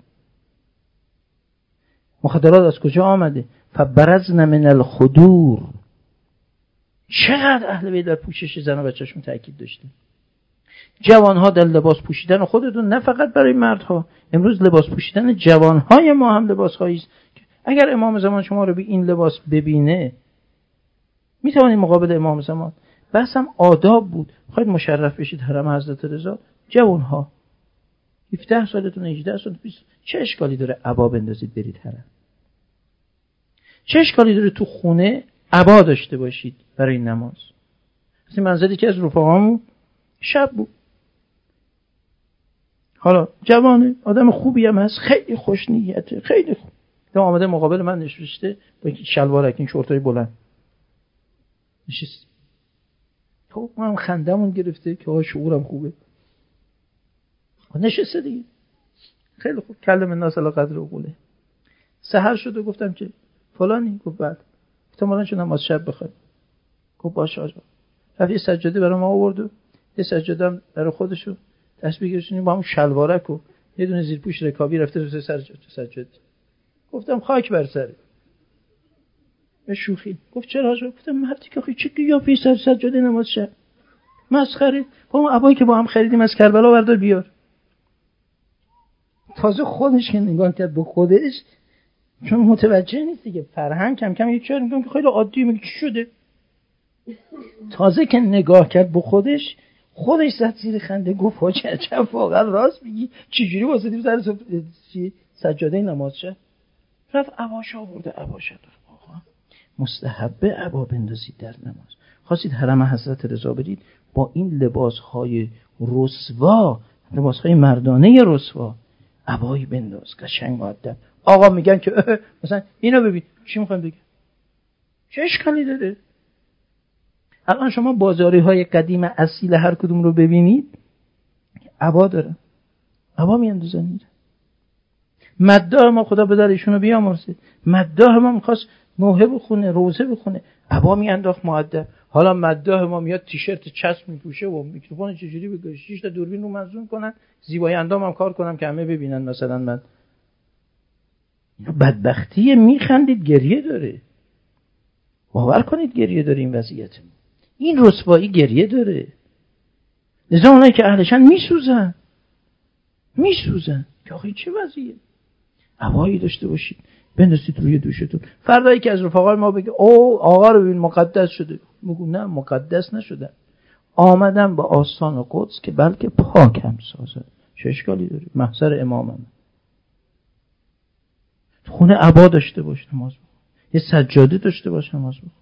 مخدرات از کجا آمده؟ فبرزن من الخدور. چقدر اهل بیت در پوشش زن و بچه‌شون تاکید داشته. جوانها در لباس پوشیدن خودتون، نه فقط برای مردها، امروز لباس پوشیدن جوانهای ما هم لباسهایی است. اگر امام زمان شما رو به این لباس ببینه میتوانید مقابل امام زمان. بحث هم آداب بود. خواهید مشرف بشید حرم حضرت رضا، جوانها هفده سالتون هجده سالتون چه اشکالی داره عبا بندازید برید حرم؟ چه اشکالی داره تو خونه عبا داشته باشید برای نماز؟ از این منزلی که از رفقامون شب بود، حالا جوانه، آدم خوبی هم هست، خیلی خوش نیته، خیلی خوب. دم آمده مقابل من نشسته با شلوارک این شورتای بلند نشست. تو من خندمون گرفته که آقا شعورم خوبه. نشسته دیگه خیلی خوب. کلم الناس علی قدر عقوله. سحر شد و گفتم که فلانی. گفت بعد احتمالاً چون نماز شب بخواد. گفت باشه آقا. رفت یه سجاده برای ما آورد و یه سجاده هم برای خودشو تسبیح گرفتیم با همون شلوارک و یه دونه زیر پوش رکابی رفته رو سر سجاده. گفتم خاک بر سره. به شوخی گفت چرا آقا؟ گفتم مردی که آخه چه قیافه‌ای سر سجاده نماز شب. مسخره. با اون عبایی که با هم خریدیم از کربلا بردار بیار. تازه خودش که نگاه کرد به خودش، چون متوجه نیست دیگه، فرهنگ کم کم یه چیزی میگم که خیلی عادی، میگه چی شده؟ تازه که نگاه کرد به خودش، خودش زد زیر خنده گفت حاجی عجب واقعا راست میگی، چجوری واسه سر سجاده نماز شد؟ رفت عباش آورده. عباش آقا مستحبه عبا بندازید در نماز. خواستید حرم حضرت رضا برید با این لباسهای رسوا، لباسهای مردانه رسوا، عبایی بنداز قشنگ مؤدب. آقا میگن که مثلا اینو ببین، چی میخوام بگم؟ چه اشکالی داره؟ الان شما بازاری های قدیم اصیل هر کدوم رو ببینید عبا داره، عبا میاندازن میره. مداح ما خدا به در ایشونو بیامرزه، مداح ما میخواست نوحه بخونه، روزه بخونه، عبا میانداخت مؤدب. حالا مداح ما میاد تیشرت چسب میپوشه و میکروفون چجوری بگه شش تا دوربین رو منظوم کنن، زیبایی اندام هم کار کنم که همه ببینن. مثلا من بدبختی میخندید گریه داره. باور کنید گریه داره این وضعیت. این رسوایی گریه داره. لذا اونایی که اهلشن میسوزن میسوزن که آخه چه وضعیه. هوایی داشته باشید بندازید روی دوشتون. فردایی که از رفقای ما بگه او آقا رو ببین مقدس شده، میگم نه مقدس نشدن، آمدم به آستان قدس که بلکه پاکم سازه. چه اشکالی داره؟ محضر امامم. خونه عبا داشته باش نماز بخون، یه سجاده داشته باش نماز بخون.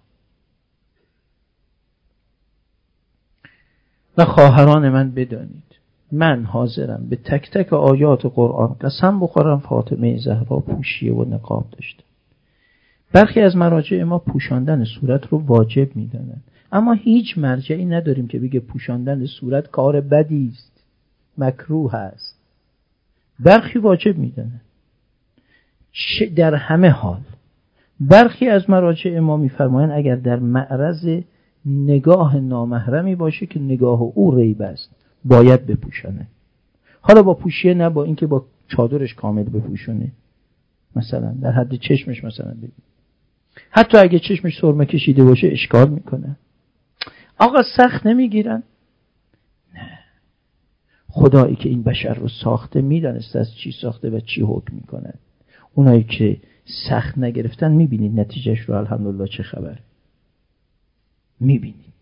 و خواهران من بدانید من حاضرم به تک تک آیات قرآن قسم بخورم فاطمه زهرا پوشیه و نقاب داشته. برخی از مراجع ما پوشاندن صورت رو واجب میدانند، اما هیچ مرجعی نداریم که بگه پوشاندن صورت کار بدی است، مکروه است. برخی واجب میدانند. در همه حال برخی از مراجع ما میفرمایند اگر در معرض نگاه نامحرمی باشه که نگاه او ریب است باید بپوشانه. حالا با پوشیه نه با اینکه با چادرش کامل بپوشونه، مثلا در حد چشمش مثلا ببین. حتی اگه چشمش سرمه کشیده باشه اشکال میکنه. آقا سخت نمیگیرن؟ نه. خدایی که این بشر رو ساخته میدانست از چی ساخته و چی حکم میکنه. اونایی که سخت نگرفتن میبینید نتیجهش رو الحمدلله چه خبره. میبینید.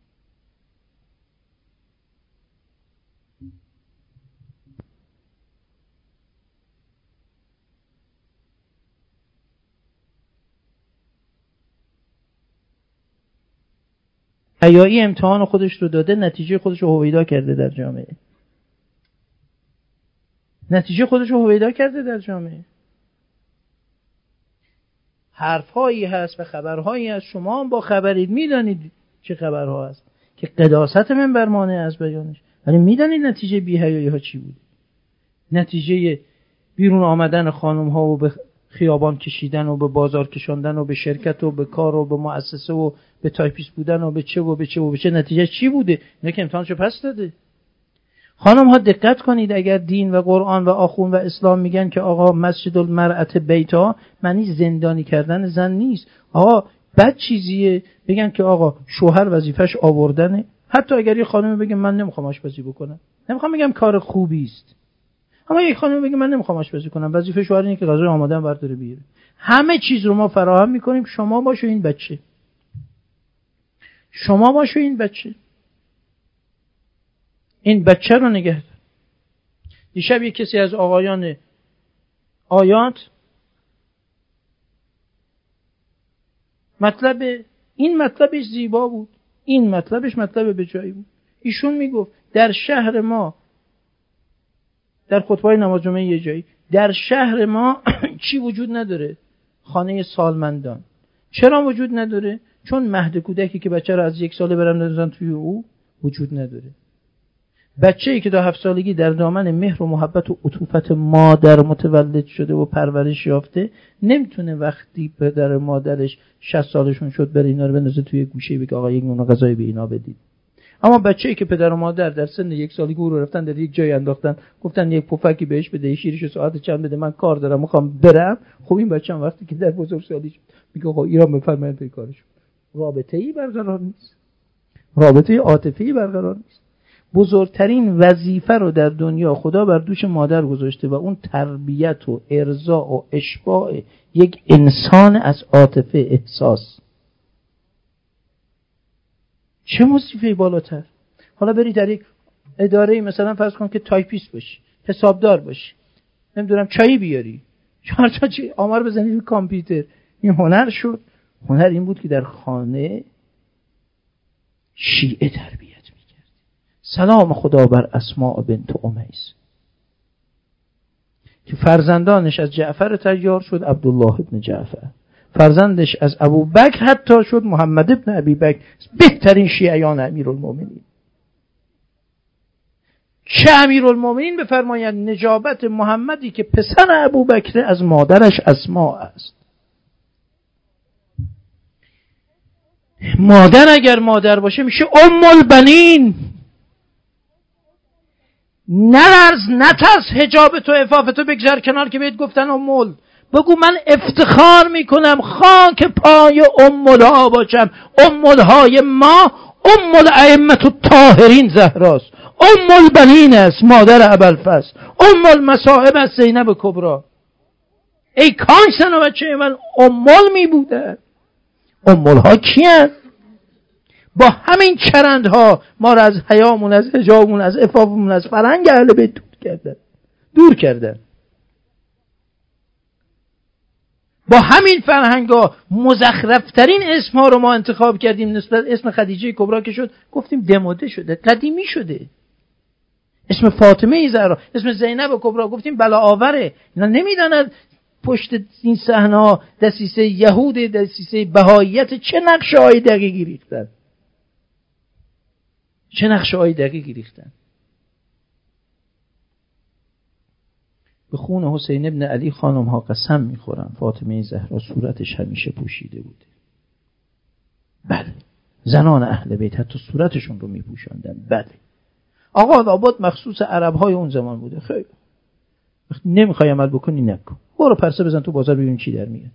حیایی امتحان خودش رو داده، نتیجه خودش رو هویدا کرده در جامعه. نتیجه خودش رو هویدا کرده در جامعه. حرفهایی هست و خبرهایی هست، شما هم با خبرید میدانید چه خبرها هست که قداست من بر مانع از بیانش، ولی میدانید نتیجه بی‌حیایی ها چی بود. نتیجه بیرون آمدن خانم ها و به خیابان کشیدن و به بازار کشاندن و به شرکت و به کار و به مؤسسه و به تایپیست بودن و به چه و به چه و به چه، نتیجه چی بوده؟ اینا که امتحانشو پس داده. خانم ها دقت کنید، اگر دین و قرآن و آخون و اسلام میگن که آقا مسجد المرأة بیتا، معنی زندانی کردن زن نیست. آقا بد چیزیه بگن که آقا شوهر وظیفش آوردنه. حتی اگر یه خانم بگه من نمیخوام آشپزی بکنم، نمیخوام بگم کار خوبی است، اما یک خانم بگه من نمیخوام آشپزی کنم، وظیفه شوهر اینه که غذای آماده برداره بیاره. همه چیز رو ما فراهم میکنیم، شما باشو این بچه، شما باشو این بچه، این بچه رو نگه دار. دیشب یک کسی از آقایان آیات مطلب این مطلبش زیبا بود، این مطلبش مطلب به جایی بود. ایشون میگفت در شهر ما، در خطبه نماز جمعه یه جایی، در شهر ما چی وجود نداره؟ خانه سالمندان. چرا وجود نداره؟ چون مهد کودکی که بچه رو از یک ساله برم دادن توی او وجود نداره. بچه‌ای که تا هفت سالگی در دامن مهر و محبت و عطوفت مادر متولد شده و پرورش یافته، نمیتونه وقتی پدر مادرش شصت سالشون شد بره اینا رو بندازه توی گوشه بگه آقا یک نون غذای به اینا بدید. اما بچه‌ای که پدر و مادر در سن یک سالگی او رو رفتن در یک جای انداختن، گفتن یک پفکی بهش بده، شیرشو ساعت چند بده، من کار دارم میخوام برم، خب این بچه هم وقتی که در بزرگسالی شد میگه آقا ایران بفرمایید به کارش. رابطه‌ای برقرار نیست، رابطه عاطفی برقرار نیست. بزرگترین وظیفه رو در دنیا خدا بر دوش مادر گذاشته و اون تربیت و ارضاء و اشباع یک انسان از عاطفه احساس. چه وظیفه بالاتر؟ حالا بری در یک اداره مثلا فرض کن که تایپیست باشی، حسابدار باشی، نمیدونم چایی بیاری، چهار تا چی آمار بزنی روی کامپیوتر، این هنر شد. هنر این بود که در خانه شیعه تربیت میکرد. سلام خدا بر اسماء بنت امیس که فرزندانش از جعفر طیار شد عبدالله ابن جعفر، فرزندش از ابو بکر حتی شد محمد ابن ابی بکر، بهترین شیعیان امیرالمومنین. چه امیرالمومنین بفرمایند نجابت محمدی که پسر ابو بکر از مادرش اسماء است. مادر اگر مادر باشه میشه ام البنین. نرز نترس، حجاب تو عفاف تو بگذار کنار که بهت گفتن ام ال. بگو من افتخار میکنم خاک پای ام‌الها باشم. ام‌الهای ما ام الائمه الطاهرین زهراست، ام البنین است، مادر ابوالفضل، ام المصائب است، زینب کبری. ای کاش زن و بچه من امول می بودن. امولها کیان؟ با همین چرندها ما را از حیامون، از حجابمون، از عفافمون، از فرهنگ اهل بیت دور کردن دور کردن. با همین فرهنگا مزخرفترین اسمها رو ما انتخاب کردیم. نسبت اسم خدیجه کبری که شد گفتیم دموده شده، قدیمی شده. اسم فاطمه زهرا، اسم زینب کبری گفتیم بلا آوره. اینا نمیداند پشت این صحنه دسیسه یهود، دسیسه بهاییت چه نقشه‌های دقیقی ریختن، چه نقشه‌های دقیقی ریختن. به خون حسین ابن علی خانم ها قسم میخورن فاطمه زهرا صورتش همیشه پوشیده بوده. بله، زنان اهل بیت حتی صورتشون رو میپوشاندن. بله، آقا لابد مخصوص عرب های اون زمان بوده. خیلی نمیخوای عمل بکنی نکن، برو پرسه بزن تو بازار ببین چی در میاد.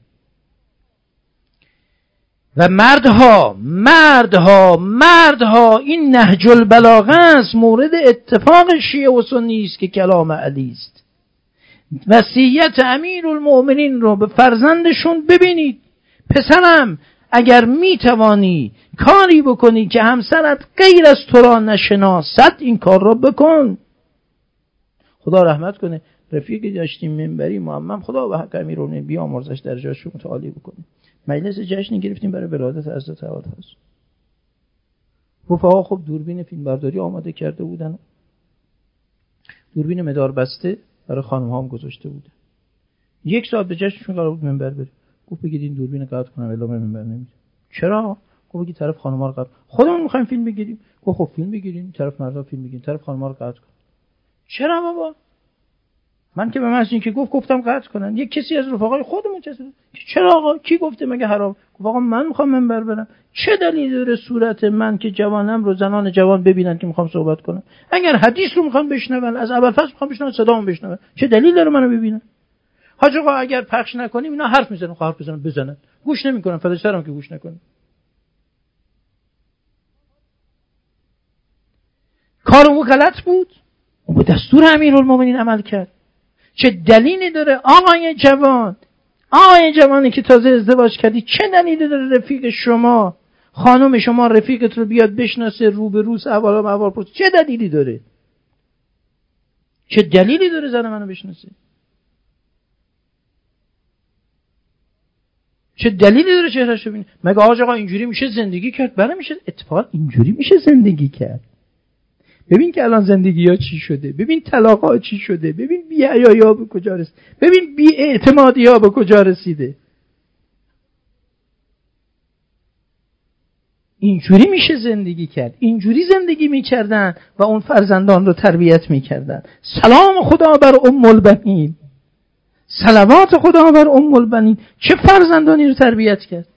و مردها مردها مردها این نهج البلاغه است، مورد اتفاق شیعه و سنی است که کلام علی است. وصیت امیرالمؤمنین رو به فرزندشون ببینید. پسرم اگر میتوانی کاری بکنی که همسرت غیر از تو را نشناسد این کار را بکن. خدا رحمت کنه رفیقی داشتیم منبری معمم، خدا به حق امیرالمؤمنین بیامرزش درجه‌اش رو متعالی بکنه، مجلس جشنی گرفتیم برای ولادت حضرت ابوالفضل. رفقا خب دوربین فیلمبرداری آماده کرده بودن، دوربین مدار بسته برای خانم ها هم گذاشته بوده. یک ساعت به جشنشون قرار بود منبر بره. گفت بگید این دوربین قطع کنم الا منبر نمیره. چرا؟ گفت بگید طرف خانم ها رو قطع، خودمون میخوایم فیلم بگیریم. گفت خب فیلم بگیریم، طرف مردا فیلم بگیریم، طرف خانم ها رو قطع کن. چرا بابا؟ من که به من این که گفت گفتم قطع کنن. یک کسی از رفقای خودمون چه چرا آقا کی گفته مگه حرام؟ گفت آقا من میخوام منبر برم. چه دلیلی داره صورت من که جوانم رو زنان جوان ببینن که میخوام صحبت کنم؟ اگر حدیث رو میخوان بشنون، از ابوالفضل میخوام بشنون، صدامو بشنون، چه دلیل داره منو ببینن؟ حاج آقا اگر پخش نکنیم اینا حرف میزنن، خب حرف بزنن بزنن، گوش نمیکنن، فدای سرم که گوش نکنن. کار او غلط بود، اون به دستور امیرالمومنین عمل کرد. چه دلیلی داره آقای جوان، آقای جوانی که تازه ازدواج کردی، چه دلیلی داره رفیق شما، خانم شما رفیقت رو بیاد بشناسه، رو به روز اول اول پرس؟ چه دلیلی داره؟ چه دلیلی داره زن منو بشناسه؟ چه دلیلی داره چهرهشو ببینه؟ مگه آقا اینجوری میشه زندگی کرد؟ بله میشه، اتفاقا اینجوری میشه زندگی کرد. ببین که الان زندگی ها چی شده، ببین طلاق ها چی شده، ببین بی حیایی ها به کجا رسیده، ببین بی اعتمادی ها به کجا رسیده. اینجوری میشه زندگی کرد. اینجوری زندگی میکردن و اون فرزندان رو تربیت میکردن. سلام خدا بر ام البنین، صلوات خدا بر ام البنین. چه فرزندانی رو تربیت کرد.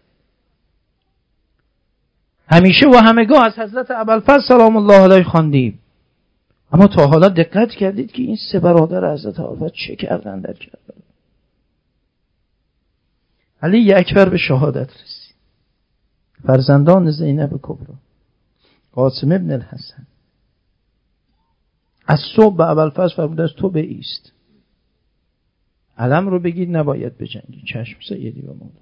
همیشه و همگاه از حضرت ابوالفضل سلام الله علیه خواندیم، اما تا حالا دقت کردید که این سه برادر حضرت ابوالفضل چه کردن در کربلا؟ علی اکبر به شهادت رسید، فرزندان زینب کبری، قاسم ابن الحسن از صبح به ابوالفضل فرمود از تو بایست، علم رو بگید نباید بجنگی. چشم سیدی و مولا.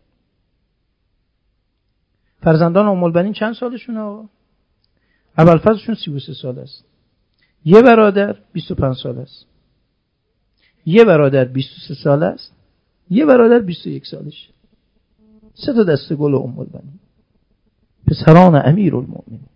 فرزندان ام البنین چند سالشونه آقا؟ ابوالفضلشون سی و سه سال است. یه برادر بیست و پنج سال است. یه برادر بیست و سه سال است. یه برادر بیست و یک سالشه. سه تا دسته گل ام البنین، پسران امیرالمومنین.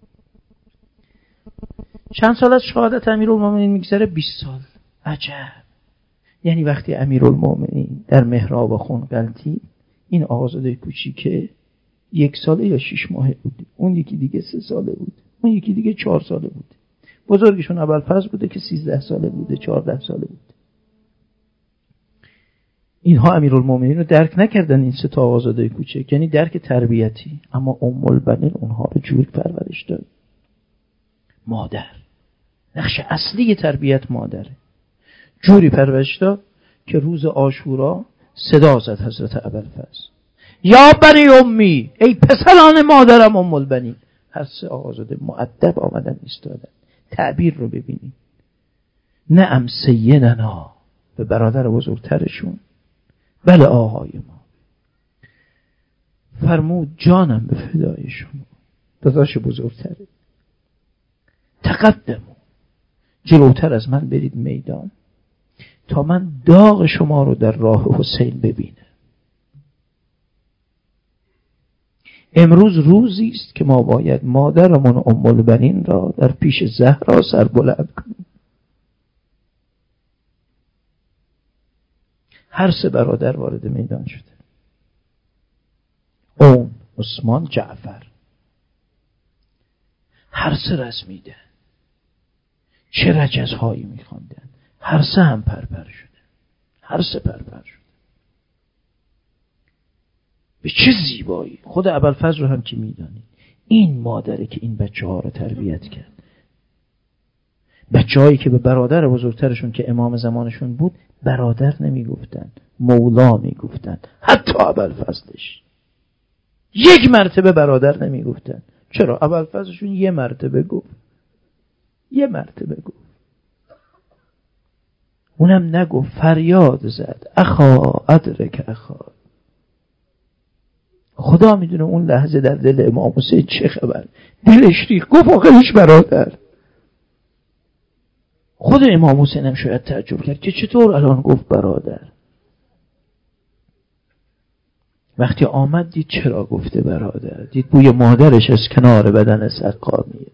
چند سال از شهادت امیرالمومنین میگذره؟ بیست سال. عجب. یعنی وقتی امیرالمومنین در محراب خون قلتی، این آقازاده کوچیکه یک ساله یا شش ماهه بود، اون یکی دیگه سه ساله بود، اون یکی دیگه چهار ساله بود. بزرگشون ابوالفضل بوده که سیزده ساله بوده، چهارده ساله بود. اینها امیرالمومنین رو درک نکردن، این سه تا آقازاده کوچک، یعنی درک تربیتی. اما ام البنین اونها رو جوری پرورش داد. مادر، نقش اصلی تربیت مادره. جوری پرورش داد که روز عاشورا صدا زد حضرت ابوالفضل: یا بنی امی، ای پسران مادرم ام البنین. هر سه آقازاده مؤدب آمدن ایستادن. تعبیر رو ببینید. نعم سیدنا، به برادر بزرگترشون، بله آقای ما. فرمود جانم به فدای شما، داداش بزرگتره. تقدموا، جلوتر از من برید میدان تا من داغ شما رو در راه حسین ببینم. امروز روزی است که ما باید مادرمون ام البنین را در پیش زهرا سر بلند کنیم. هر سه برادر وارد میدان شده. اون، عثمان، جعفر. هر سه رسمیدن. چه رجزهایی میخواندن. هر سه هم پرپر شده. هر سه پرپر شده. به چه زیبایی. خود ابوالفضل رو هم که میدانید، این مادره که این بچه ها رو تربیت کرد. بچه هایی که به برادر بزرگترشون که امام زمانشون بود برادر نمیگفتن، مولا میگفتن. حتی ابوالفضلش یک مرتبه برادر نمیگفتن. چرا؟ ابوالفضلشون یه مرتبه گفت. یه مرتبه گفت. اونم نگفت، فریاد زد: اخا ادرک اخا. خدا میدونه اون لحظه در دل امام حسین چه خبر. دلش ریخت، گفت آخرش برادر. خود امام حسین هم شاید تعجب کرد که چطور الان گفت برادر. وقتی آمد دید چرا گفته برادر. دید بوی مادرش از کنار بدن سقا میاد.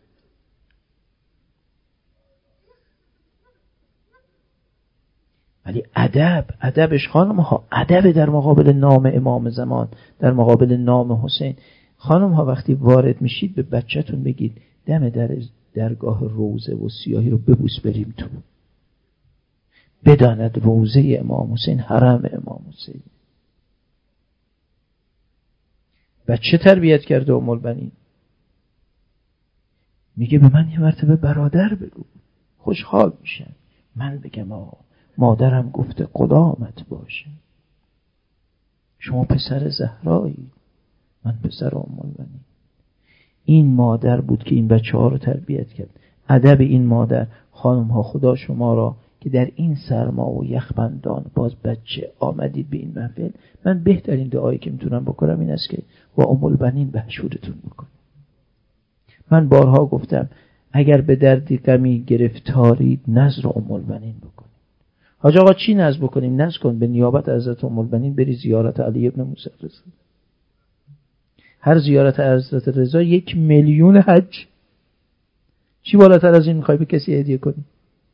ولی ادب، ادبش خانم ها، ادب در مقابل نام امام زمان، در مقابل نام حسین. خانم ها وقتی وارد میشید به بچه‌تون بگید دم در درگاه روزه و سیاهی رو ببوس بریم تو. بداند روزه امام حسین حرم امام حسین. بچه تربیت کرده ام البنین. میگه به من یه مرتبه برادر بگو. خوشحال میشم. من بگم آقا مادرم گفته غلامت باشه. شما پسر زهرایی، من پسر ام البنین. این مادر بود که این بچه ها رو تربیت کرد. ادب این مادر. خانم ها خدا شما را که در این سرما و یخبندان باز بچه آمدید به این محفل. من بهترین دعایی که میتونم بکنم این است که با ام البنین بهشورتون بکنم. من بارها گفتم اگر به دردی غمی گرفتارید نذر ام البنین بکنید. حاج آقا چی نذر بکنیم؟ نذر کن به نیابت حضرت ام البنین بری زیارت علی ابن موسی رضا. هر زیارت حضرت رضا یک میلیون حج. چی بالاتر از این میخوای به کسی هدیه کنی؟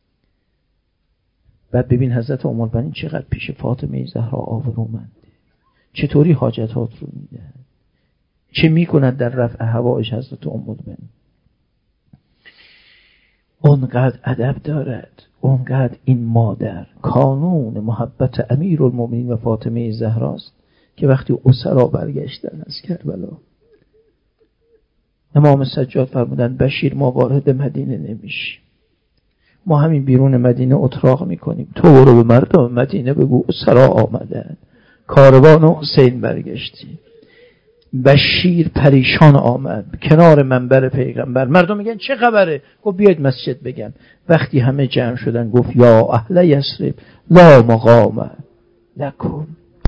بعد ببین حضرت ام البنین چقدر پیش فاطمه زهرا آبرومنده، چطوری حاجتات رو میده، چه میکند در رفع هوایش. حضرت ام البنین اونقدر ادب دارد، اونقدر این مادر کانون محبت امیرالمومنین و فاطمه زهراست که وقتی اسرا برگشتن از کربلا امام سجاد فرمودن بشیر ما وارد مدینه نمیشیم، ما همین بیرون مدینه اتراق میکنیم، تو برو به مردم مدینه بگو اسرا آمدن، کاروان حسین برگشتیم. بشیر پریشان آمد کنار منبر پیغمبر. مردم میگن چه خبره؟ گفت بیاید مسجد بگم. وقتی همه جمع شدن گفت یا اهل یثرب لا مقام لکم.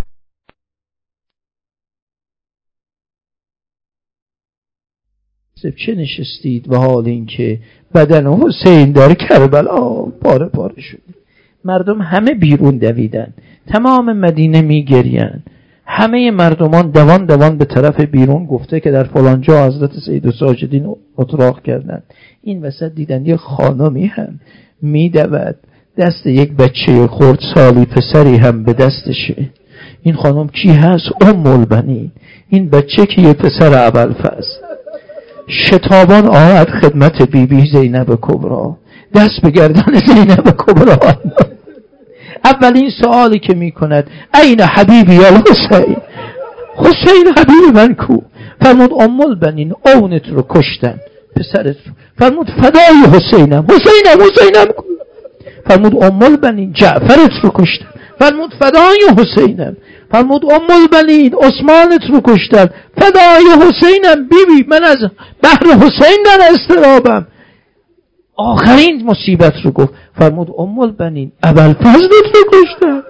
چه نشستید و حال این که بدن حسین در کربلا پاره پاره شد. مردم همه بیرون دویدن، تمام مدینه میگرین. همه مردمان دوان دوان به طرف بیرون گفته که در فلان جا حضرت سید الساجدین اتراق کردن. این وسط دیدن یه خانمی هم میدود، دست یک بچه خرد سالی پسری هم به دستشه. این خانم کی هست؟ ام البنین. این بچه که یه پسر ابوالفضل. شتابان آمد خدمت بی بی زینب کبرا، دست به گردن زینب کبرا. اولین سوالی که می کند این حبیبی الحسین، حسین حبیب من کو؟ فرمود ام البنین اونت رو کشتن، پسرت رو. فرمود فدای حسینم، حسینم حسینم کو؟ فرمود ام البنین جعفرت رو کشتن. فرمود فدای حسینم. فرمود ام البنین عثمانت رو کشتن، فدای حسینم بیبی، من از بحر حسین در اضطرابم. آخرین مصیبت رو گفت. فرمود ام البنین ابوالفضلت رو کشتن،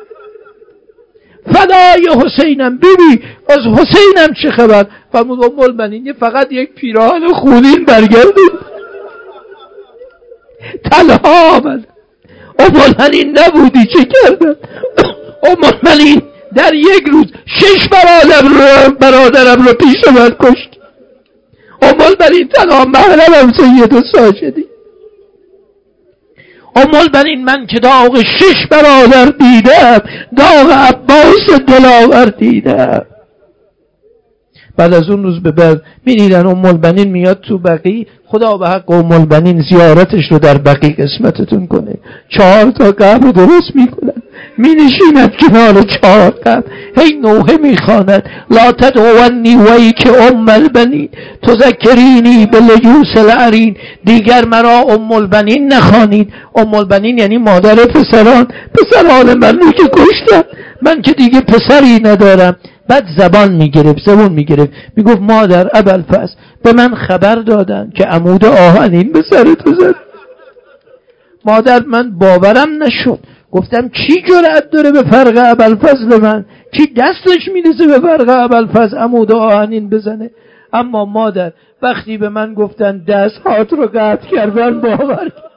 فدای حسینم بیبی، از حسینم چه خبر؟ فرمود ام البنین فقط یک پیراهن خونین برگردید. تنها آمد. ام البنین نبودی چه کردن؟ ام البنین در یک روز شش برادرم رو برادرم رو پیش من کشت. ام البنین تنها محرمم سید الساجدی. ام البنین من که داغ شش برادر دیدم، داغ عباس دلاور دیدم. بعد از اون روز به بعد می‌دیدن ام البنین میاد تو بقیع، خدا به حق ام البنین زیارتش رو در بقیع قسمتتون کنه. چهار تا قبر درست میکنن، می نشیند کنار چهار قبر، هی نوحه میخواند لا تدعونی ویک ام البنین تذکرینی بلیوس العرین. دیگر مرا ام البنین نخوانید. ام البنین یعنی مادر پسران، پسران من رو که کشتن، من که دیگه پسری ندارم. بعد زبان میگرفت زبون میگرفت میگفت مادر ابوالفضل به من خبر دادن که عمود آهنین به سر تو زد. مادر من باورم نشد، گفتم کی جرأت داره به فرق ابوالفضل من، کی دستش میرسه به فرق ابوالفضل عمود آهنین بزنه. اما مادر وقتی به من گفتن دست هات رو قطع کردن باور